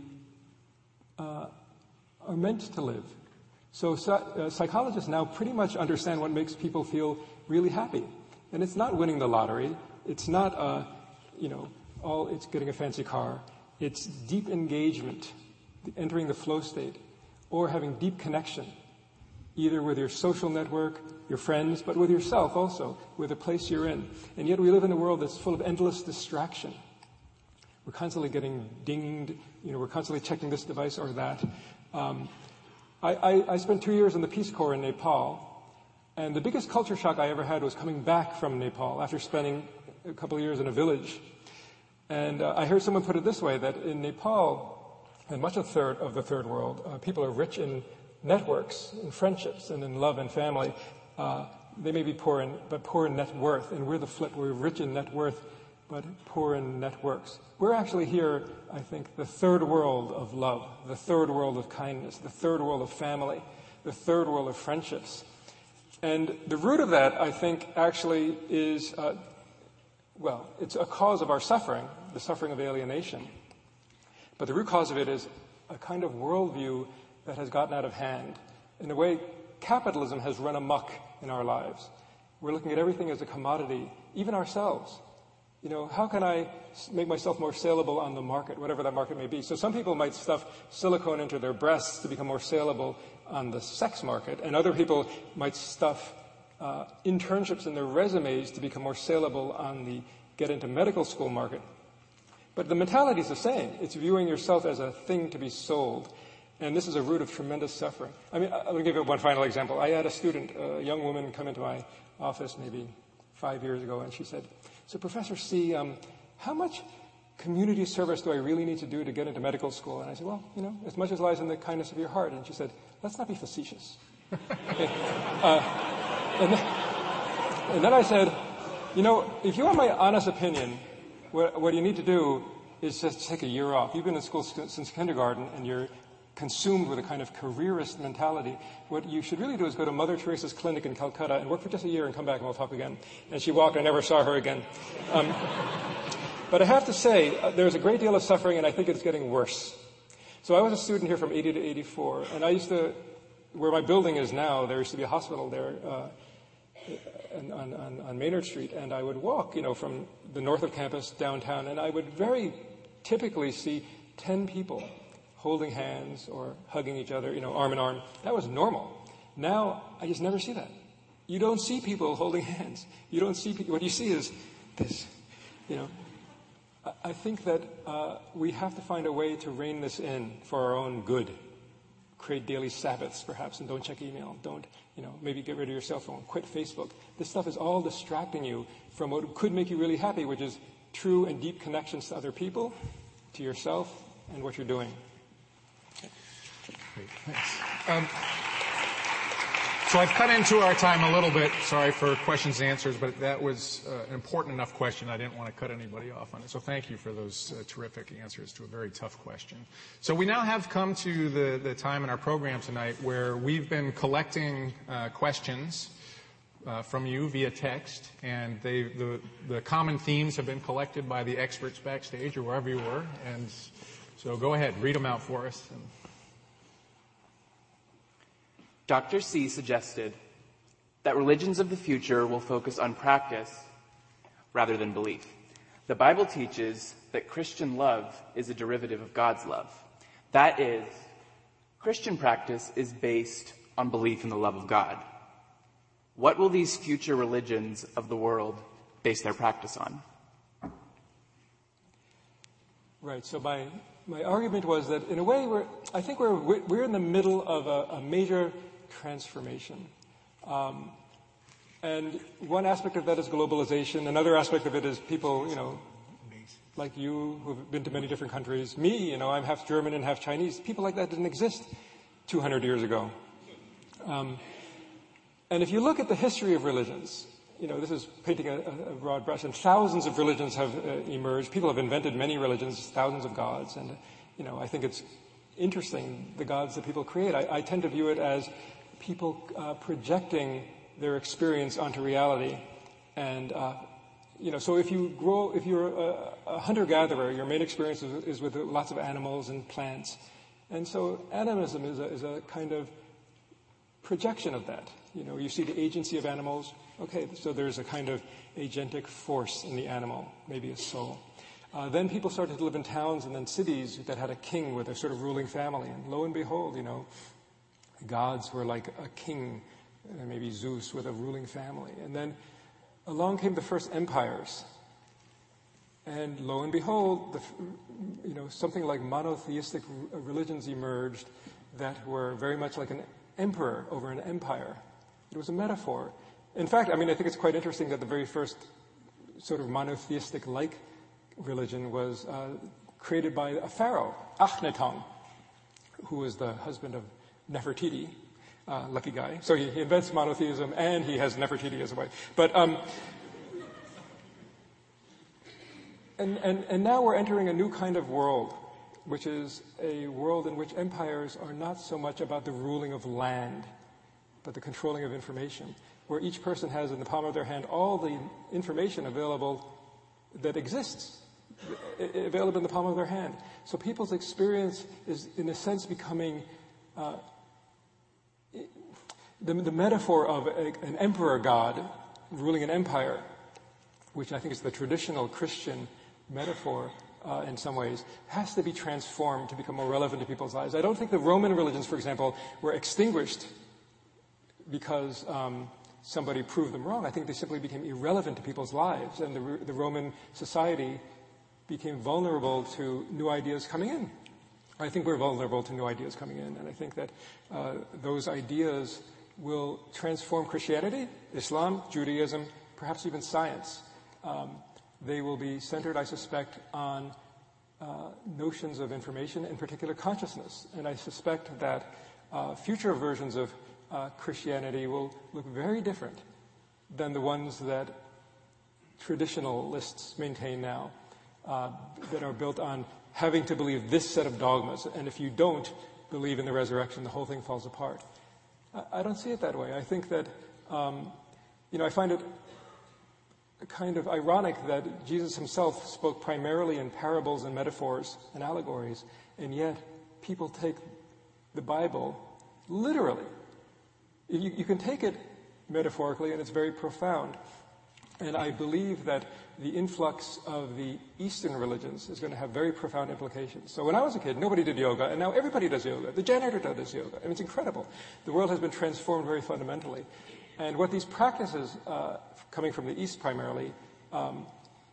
Uh, are meant to live. So uh, psychologists now pretty much understand what makes people feel really happy. And it's not winning the lottery. It's not, uh, you know, all it's getting a fancy car. It's deep engagement, entering the flow state, or having deep connection, either with your social network, your friends, but with yourself also, with the place you're in. And yet we live in a world that's full of endless distraction. We're constantly getting dinged, you know, we're constantly checking this device or that. Um, I, I, I spent two years in the Peace Corps in Nepal, and the biggest culture shock I ever had was coming back from Nepal after spending a couple of years in a village. And uh, I heard someone put it this way, that in Nepal, and much of the third, of the third world, uh, people are rich in networks, in friendships, and in love and family. Uh, they may be poor in, but poor in net worth, and we're the flip. We're rich in net worth, but poor in networks. We're actually here, I think, the third world of love, the third world of kindness, the third world of family, the third world of friendships. And the root of that, I think, actually is, uh, well, it's a cause of our suffering, the suffering of alienation. But the root cause of it is a kind of worldview that has gotten out of hand. In a way, capitalism has run amok in our lives. We're looking at everything as a commodity, even ourselves. You know, how can I make myself more saleable on the market, whatever that market may be? So some people might stuff silicone into their breasts to become more saleable on the sex market, and other people might stuff uh, internships in their resumes to become more saleable on the get into medical school market. But the mentality is the same. It's viewing yourself as a thing to be sold. And this is a root of tremendous suffering. I mean, I'm going to give you one final example. I had a student, a young woman, come into my office maybe five years ago, and she said, so Professor C, um, how much community service do I really need to do to get into medical school? And I said, well, you know, as much as lies in the kindness of your heart. And she said, let's not be facetious. Okay. Uh, and, then, and then I said, you know, if you want my honest opinion, what, what you need to do is just take a year off. You've been in school since kindergarten, and you're consumed with a kind of careerist mentality. What you should really do is go to Mother Teresa's clinic in Calcutta and work for just a year and come back and we'll talk again. And she walked, I never saw her again. Um, but I have to say, uh, there's a great deal of suffering, and I think it's getting worse. So I was a student here from eighty to eighty-four, and I used to, where my building is now, there used to be a hospital there. Uh, on, on, on Maynard Street, and I would walk, you know, from the north of campus downtown, and I would very typically see ten people holding hands or hugging each other, you know, arm in arm. That was normal. Now, I just never see that. You don't see people holding hands. You don't see people. What you see is this, you know. I, I think that uh, we have to find a way to rein this in for our own good. Create daily Sabbaths, perhaps, and don't check email. Don't, you know, maybe get rid of your cell phone. Quit Facebook. This stuff is all distracting you from what could make you really happy, which is true and deep connections to other people, to yourself, and what you're doing. Great, thanks. Um, so I've cut into our time a little bit. Sorry for questions and answers, but that was uh, an important enough question. I didn't want to cut anybody off on it. So thank you for those uh, terrific answers to a very tough question. So we now have come to the, the time in our program tonight where we've been collecting uh, questions uh, from you via text, and they, the, the common themes have been collected by the experts backstage or wherever you were. And so go ahead, read them out for us. And Doctor C suggested that religions of the future will focus on practice rather than belief. The Bible teaches that Christian love is a derivative of God's love. That is, Christian practice is based on belief in the love of God. What will these future religions of the world base their practice on? Right. So my my argument was that in a way we're I think we're we're in the middle of a, a major transformation. Um, and one aspect of that is globalization. Another aspect of it is people, you know, like you who've been to many different countries. Me, you know, I'm half German and half Chinese. People like that didn't exist two hundred years ago. Um, and if you look at the history of religions, you know, this is painting a, a broad brush, and thousands of religions have uh, emerged. People have invented many religions, thousands of gods, and, you know, I think it's interesting, the gods that people create. I, I tend to view it as people uh, projecting their experience onto reality. And, uh, you know, so if you grow, if you're a, a hunter-gatherer, your main experience is, is with lots of animals and plants. And so animism is a, is a kind of projection of that. You know, you see the agency of animals. Okay, so there's a kind of agentic force in the animal, maybe a soul. Uh, then people started to live in towns and then cities that had a king with a sort of ruling family. And lo and behold, you know, gods were like a king, uh, maybe Zeus with a ruling family. And then along came the first empires. And lo and behold, the, you know, something like monotheistic r- religions emerged that were very much like an emperor over an empire. It was a metaphor. In fact, I mean, I think it's quite interesting that the very first sort of monotheistic-like religion was uh, created by a pharaoh, Akhenaten, who was the husband of Nefertiti, uh, lucky guy. So he, he invents monotheism and he has Nefertiti as a wife. But um, and, and and now we're entering a new kind of world, which is a world in which empires are not so much about the ruling of land, but the controlling of information, where each person has in the palm of their hand all the information available that exists, available in the palm of their hand. So people's experience is, in a sense, becoming uh, the, the metaphor of a, an emperor god ruling an empire, which I think is the traditional Christian metaphor uh, in some ways, has to be transformed to become more relevant to people's lives. I don't think the Roman religions, for example, were extinguished because um, somebody proved them wrong. I think they simply became irrelevant to people's lives, and the, the Roman society became vulnerable to new ideas coming in. I think we're vulnerable to new ideas coming in, and I think that uh, those ideas will transform Christianity, Islam, Judaism, perhaps even science. Um, they will be centered, I suspect, on uh, notions of information, in particular consciousness. And I suspect that uh, future versions of uh, Christianity will look very different than the ones that traditionalists maintain now, uh, that are built on having to believe this set of dogmas. And if you don't believe in the resurrection, the whole thing falls apart. I, I don't see it that way. I think that, um, you know, I find it kind of ironic that Jesus himself spoke primarily in parables and metaphors and allegories, and yet people take the Bible literally. You, you can take it metaphorically, and it's very profound. And I believe that the influx of the Eastern religions is going to have very profound implications. So when I was a kid, nobody did yoga, and now everybody does yoga. The janitor does yoga. I mean, it's incredible. The world has been transformed very fundamentally. And what these practices, uh, coming from the East primarily, um,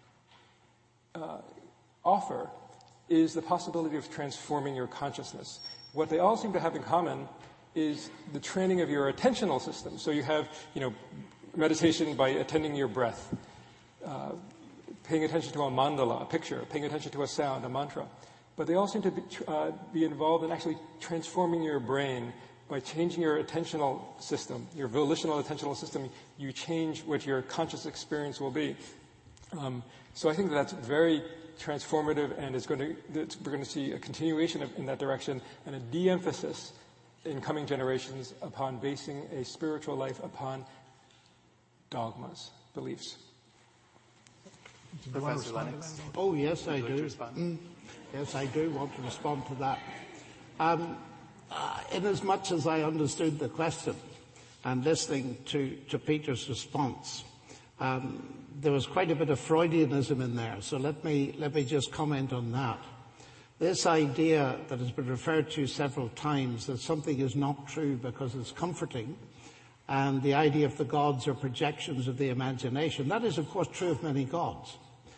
uh, offer is the possibility of transforming your consciousness. What they all seem to have in common is the training of your attentional system. So you have, you know, meditation by attending your breath, uh, paying attention to a mandala, a picture, paying attention to a sound, a mantra. But they all seem to be, uh, be involved in actually transforming your brain by changing your attentional system, your volitional attentional system. You change what your conscious experience will be. Um, so I think that that's very transformative, and it's going to, we're going to see a continuation of, in that direction, and a de-emphasis in coming generations upon basing a spiritual life upon dogmas, beliefs. Professor Lennox? Oh, yes, I do. Mm, yes, I do want to respond to that. Um, uh, inasmuch as I understood the question and listening to, to Peter's response, um, there was quite a bit of Freudianism in there, so let me, let me just comment on that. This idea that has been referred to several times, that something is not true because it's comforting, and the idea of the gods are projections of the imagination, that is, of course, true of many gods.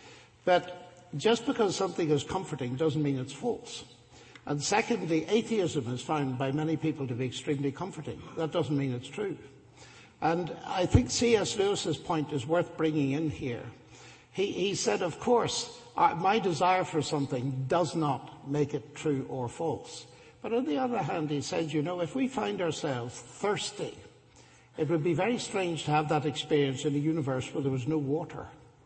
But just because something is comforting doesn't mean it's false. And secondly, atheism is found by many people to be extremely comforting. That doesn't mean it's true. And I think C S Lewis's point is worth bringing in here. He, he said, of course, uh, my desire for something does not make it true or false. But on the other hand, he said, you know, if we find ourselves thirsty, it would be very strange to have that experience in a universe where there was no water.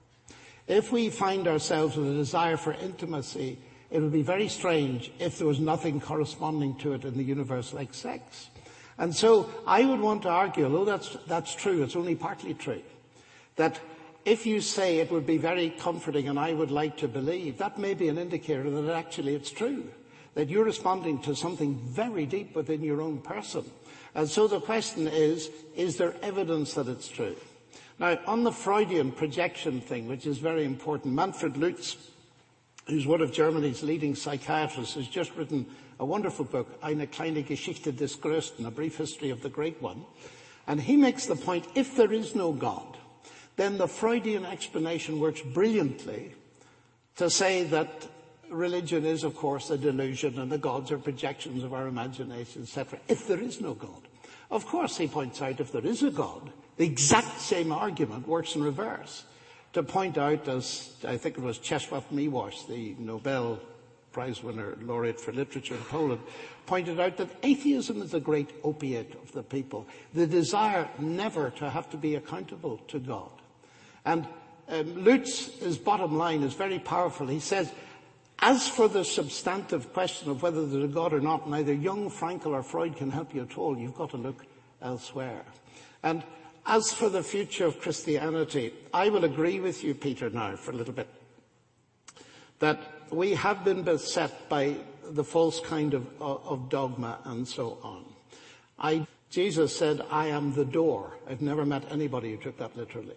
If we find ourselves with a desire for intimacy, it would be very strange if there was nothing corresponding to it in the universe like sex. And so I would want to argue, although that's, that's true, it's only partly true, that if you say it would be very comforting and I would like to believe, that may be an indicator that actually it's true, that you're responding to something very deep within your own person. And so the question is, is there evidence that it's true? Now, on the Freudian projection thing, which is very important, Manfred Lutz, who's one of Germany's leading psychiatrists, has just written a wonderful book, Eine kleine Geschichte des Größten, a brief history of the great one. And he makes the point, if there is no God, then the Freudian explanation works brilliantly to say that religion is, of course, a delusion and the gods are projections of our imagination, et cetera, if there is no God. Of course, he points out, if there is a God, the exact same argument works in reverse, to point out, as I think it was Czesław Miłosz, the Nobel Prize winner, laureate for literature in Poland, pointed out that atheism is the great opiate of the people, the desire never to have to be accountable to God. And um, Lutz's bottom line is very powerful. He says, as for the substantive question of whether there's a God or not, neither Jung, Frankl or Freud can help you at all. You've got to look elsewhere. And as for the future of Christianity, I will agree with you, Peter, now for a little bit, that we have been beset by the false kind of, of dogma and so on. I, Jesus said, I am the door. I've never met anybody who took that literally.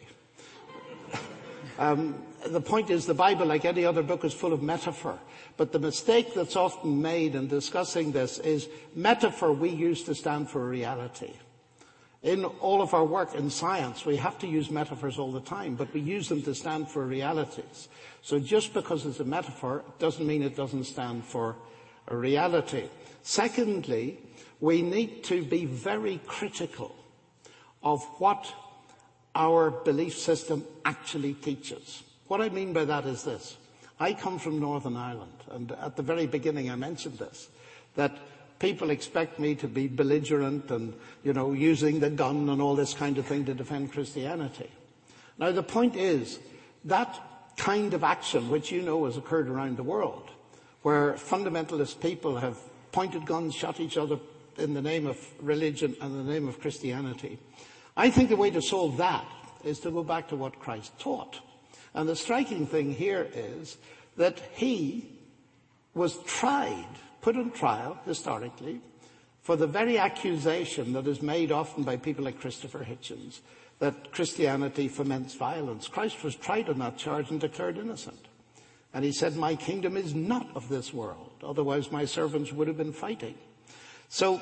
Um, the point is, the Bible, like any other book, is full of metaphor. But the mistake that's often made in discussing this is metaphor we use to stand for reality. In all of our work in science, we have to use metaphors all the time, but we use them to stand for realities. So just because it's a metaphor doesn't mean it doesn't stand for a reality. Secondly, we need to be very critical of what our belief system actually teaches. What I mean by that is this. I come from Northern Ireland, and at the very beginning I mentioned this, that people expect me to be belligerent and, you know, using the gun and all this kind of thing to defend Christianity. Now, the point is, that kind of action, which you know has occurred around the world, where fundamentalist people have pointed guns, shot each other in the name of religion and in the name of Christianity, I think the way to solve that is to go back to what Christ taught. And the striking thing here is that he was tried, put on trial historically, for the very accusation that is made often by people like Christopher Hitchens, that Christianity foments violence. Christ was tried on that charge and declared innocent. And he said, my kingdom is not of this world. Otherwise my servants would have been fighting. So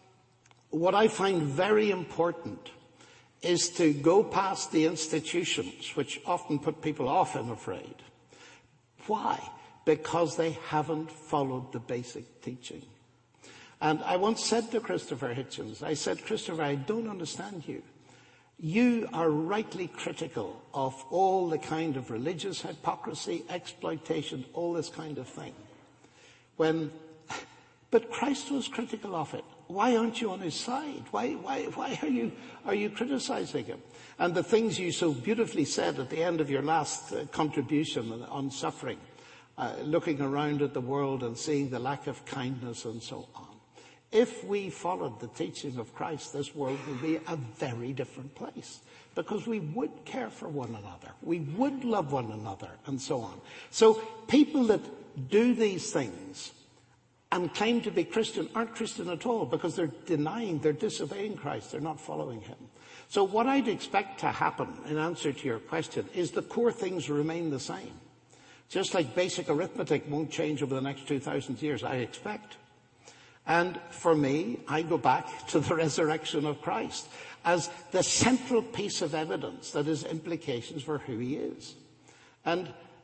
what I find very important is to go past the institutions, which often put people off, I'm afraid. Why? Because they haven't followed the basic teaching. And I once said to Christopher Hitchens, I said, Christopher, I don't understand you. You are rightly critical of all the kind of religious hypocrisy, exploitation, all this kind of thing. When, but Christ was critical of it. Why aren't you on his side? Why, why, why are you, are you criticizing him? And the things you so beautifully said at the end of your last uh, contribution on suffering, uh, looking around at the world and seeing the lack of kindness and so on. If we followed the teaching of Christ, this world would be a very different place, because we would care for one another. We would love one another and so on. So people that do these things and claim to be Christian aren't Christian at all, because they're denying, they're disobeying Christ. They're not following him. So what I'd expect to happen, in answer to your question, is the core things remain the same. Just like basic arithmetic won't change over the next two thousand years, I expect. And for me, I go back to the resurrection of Christ as the central piece of evidence that has implications for who he is. And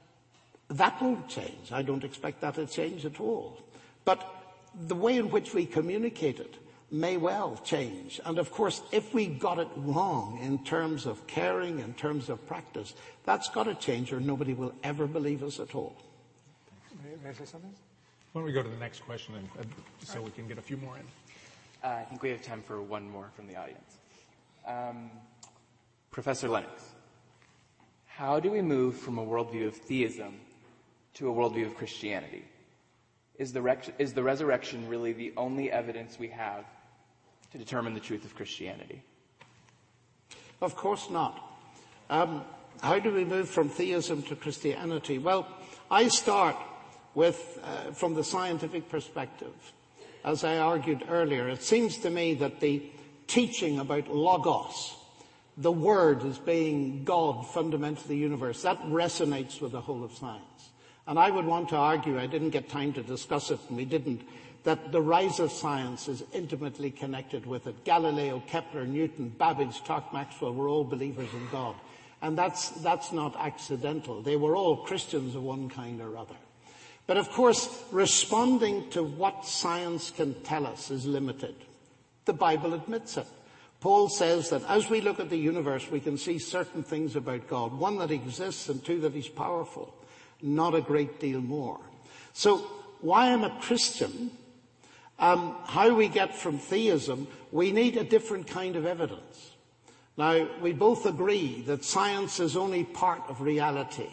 that won't change. I don't expect that to change at all. But the way in which we communicate it may well change. And of course, if we got it wrong in terms of caring, in terms of practice, that's got to change, or nobody will ever believe us at all. May, may I say something? Why don't we go to the next question, and, uh, so we can get a few more in. Uh, I think we have time for one more from the audience. Um, Professor Lennox, how do we move from a worldview of theism to a worldview of Christianity? Is the, rec- is the resurrection really the only evidence we have to determine the truth of Christianity? Of course not. Um, how do we move from theism to Christianity? Well, I start with, uh, from the scientific perspective. As I argued earlier, it seems to me that the teaching about logos, the word as being God, fundamental to the universe, that resonates with the whole of science. And I would want to argue, I didn't get time to discuss it, and we didn't, that the rise of science is intimately connected with it. Galileo, Kepler, Newton, Babbage, Clerk Maxwell were all believers in God. And that's, that's not accidental. They were all Christians of one kind or other. But of course, responding to what science can tell us is limited. The Bible admits it. Paul says that as we look at the universe, we can see certain things about God. One, that he exists, and two, that he's powerful. Not a great deal more. So why I'm a Christian, um, how we get from theism, we need a different kind of evidence. Now, we both agree that science is only part of reality.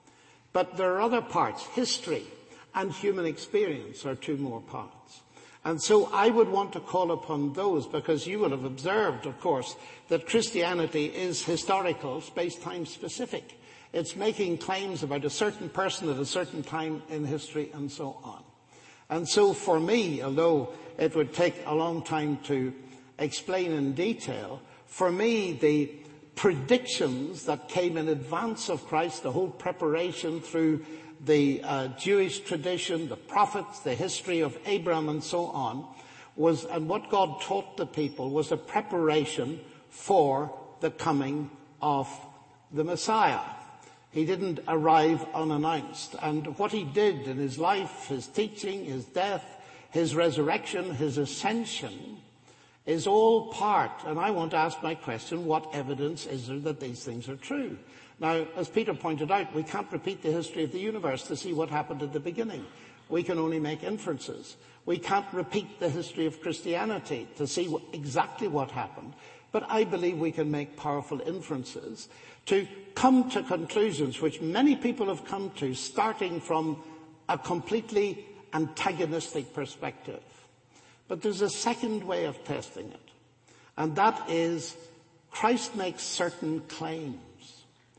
But there are other parts. History and human experience are two more parts. And so I would want to call upon those, because you will have observed, of course, that Christianity is historical, space-time specific. It's making claims about a certain person at a certain time in history and so on. And so for me, although it would take a long time to explain in detail, for me the predictions that came in advance of Christ, the whole preparation through the uh, Jewish tradition, the prophets, the history of Abraham and so on, was, and what God taught the people was a preparation for the coming of the Messiah. He didn't arrive unannounced. And what he did in his life, his teaching, his death, his resurrection, his ascension, is all part, and I want to ask my question, what evidence is there that these things are true? Now, as Peter pointed out, we can't repeat the history of the universe to see what happened at the beginning. We can only make inferences. We can't repeat the history of Christianity to see what, exactly what happened. But I believe we can make powerful inferences to come to conclusions which many people have come to, starting from a completely antagonistic perspective. But there's a second way of testing it, and that is Christ makes certain claims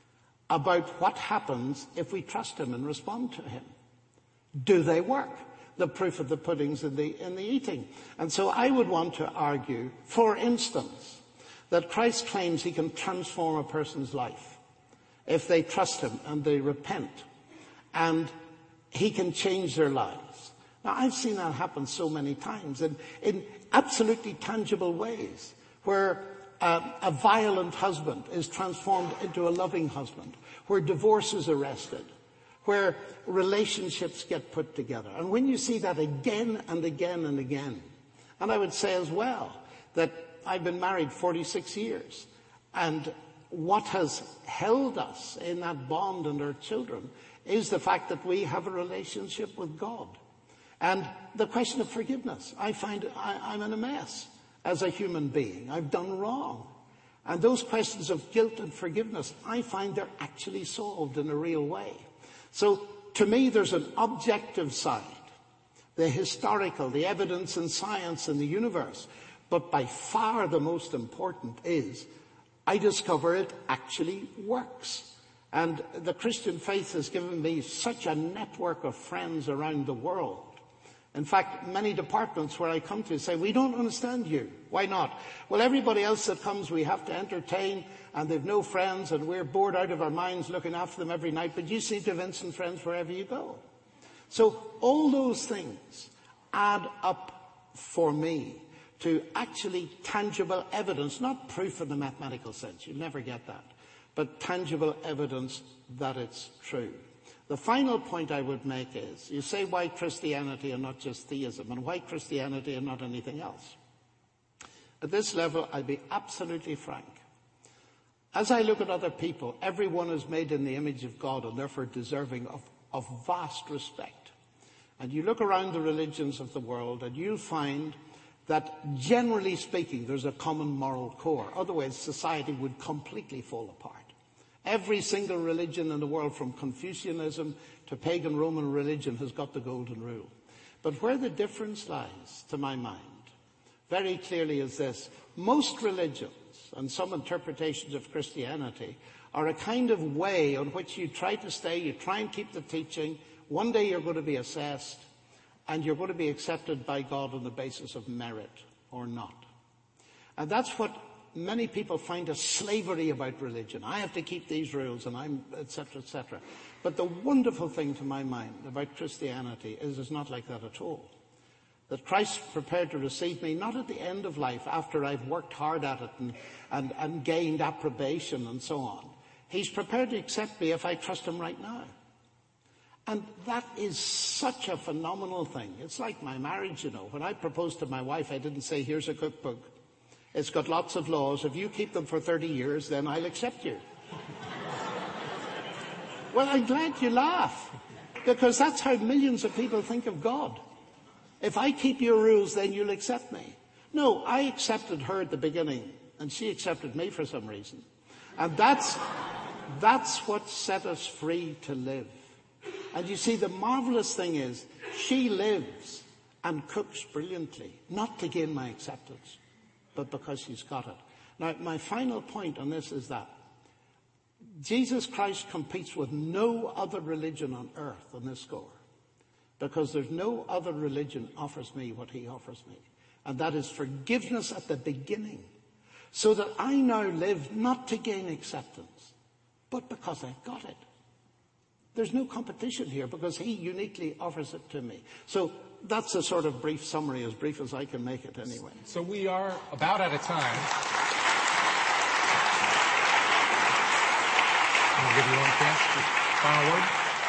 about what happens if we trust him and respond to him. Do they work? the proof of the pudding's in the, in the eating. And so I would want to argue, for instance, that Christ claims he can transform a person's life if they trust him and they repent, and he can change their lives. Now, I've seen that happen so many times in, in absolutely tangible ways, where uh, a violent husband is transformed into a loving husband, where divorce is arrested, where relationships get put together. And when you see that again and again and again, and I would say as well that I've been married forty-six years, and what has held us in that bond and our children is the fact that we have a relationship with God. And the question of forgiveness, I find I, I'm in a mess as a human being. I've done wrong. And those questions of guilt and forgiveness, I find they're actually solved in a real way. So to me, there's an objective side, the historical, the evidence in science and the universe. But by far the most important is I discover it actually works. And the Christian faith has given me such a network of friends around the world. In fact, many departments where I come to say, we don't understand you. Why not? Well, everybody else that comes we have to entertain, and they've no friends, and we're bored out of our minds looking after them every night, but you seem to have instant friends wherever you go. So all those things add up for me to actually tangible evidence, not proof in the mathematical sense, you never get that, but tangible evidence that it's true. The final point I would make is, you say why Christianity and not just theism, and why Christianity and not anything else? At this level, I'll be absolutely frank. As I look at other people, everyone is made in the image of God and therefore deserving of, of vast respect. And you look around the religions of the world and you'll find that generally speaking, there's a common moral core. Otherwise, society would completely fall apart. Every single religion in the world, from Confucianism to pagan Roman religion, has got the golden rule. But where the difference lies, to my mind, very clearly is this. Most religions, and some interpretations of Christianity, are a kind of way on which you try to stay, you try and keep the teaching. One day you're going to be assessed, and you're going to be accepted by God on the basis of merit or not. And that's what many people find a slavery about religion. I have to keep these rules, and I'm, et cetera, et cetera. But the wonderful thing to my mind about Christianity is it's not like that at all. That Christ's prepared to receive me, not at the end of life, after I've worked hard at it and, and, and gained approbation and so on. He's prepared to accept me if I trust him right now. And that is such a phenomenal thing. It's like my marriage, you know. When I proposed to my wife, I didn't say, here's a cookbook. It's got lots of laws. If you keep them for thirty years, then I'll accept you. Well, I'm glad you laugh, because that's how millions of people think of God. If I keep your rules, then you'll accept me. No, I accepted her at the beginning, and she accepted me for some reason. And that's, that's what set us free to live. And you see, the marvelous thing is, she lives and cooks brilliantly, not to gain my acceptance, but because she's got it. Now, my final point on this is that Jesus Christ competes with no other religion on earth on this score, because there's no other religion offers me what he offers me, and that is forgiveness at the beginning, so that I now live not to gain acceptance, but because I've got it. There's no competition here, because he uniquely offers it to me. So that's a sort of brief summary, as brief as I can make it anyway. So we are about out of time. I'll give you one chance. Final word?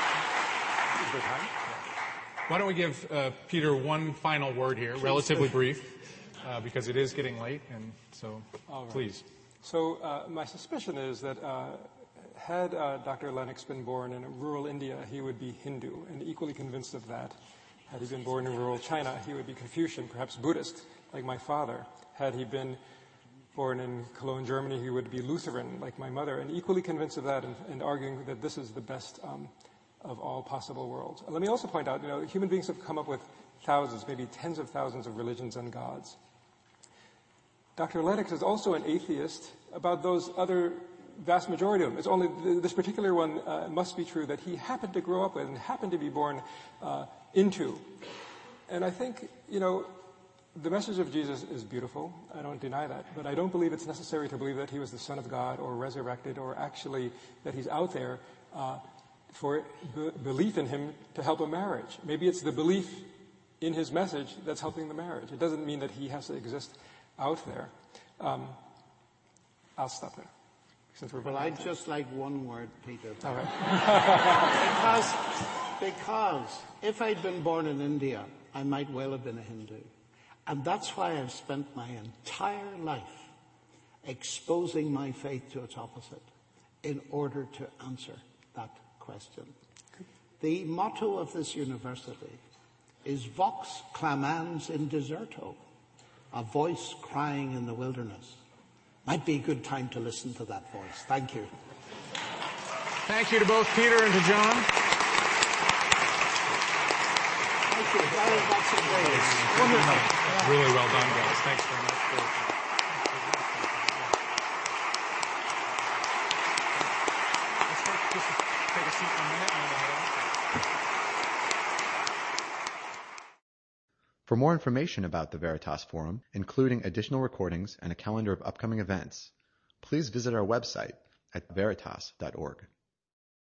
Why don't we give uh, Peter one final word here, relatively brief, uh, because it is getting late, and so right. Please. So uh, my suspicion is that uh, had uh, Doctor Lennox been born in rural India, he would be Hindu, and equally convinced of that. Had he been born in rural China, he would be Confucian, perhaps Buddhist, like my father. Had he been born in Cologne, Germany, he would be Lutheran, like my mother, and equally convinced of that, and, and arguing that this is the best um, of all possible worlds. And let me also point out, you know, human beings have come up with thousands, maybe tens of thousands of religions and gods. Doctor Lennox is also an atheist about those other vast majority of them. It's only this particular one uh, must be true that he happened to grow up with and happened to be born uh, into. And I think, you know, the message of Jesus is beautiful. I don't deny that. But I don't believe it's necessary to believe that he was the Son of God or resurrected or actually that he's out there uh, for b- belief in him to help a marriage. Maybe it's the belief in his message that's helping the marriage. It doesn't mean that he has to exist out there. Um, I'll stop there. Since we're well, I'd just like one word, Peter. All right. because, because if I'd been born in India, I might well have been a Hindu. And that's why I've spent my entire life exposing my faith to its opposite in order to answer that question. The motto of this university is Vox clamans in deserto, a voice crying in the wilderness. Might be a good time to listen to that voice. Thank you. Thank you to both Peter and to John. Thank you. That, that's a great. Wonderful. Really well done, guys. Thanks very much for Let's take, just take a seat for a minute and we'll head on. For more information about the Veritas Forum, including additional recordings and a calendar of upcoming events, please visit our website at veritas dot org.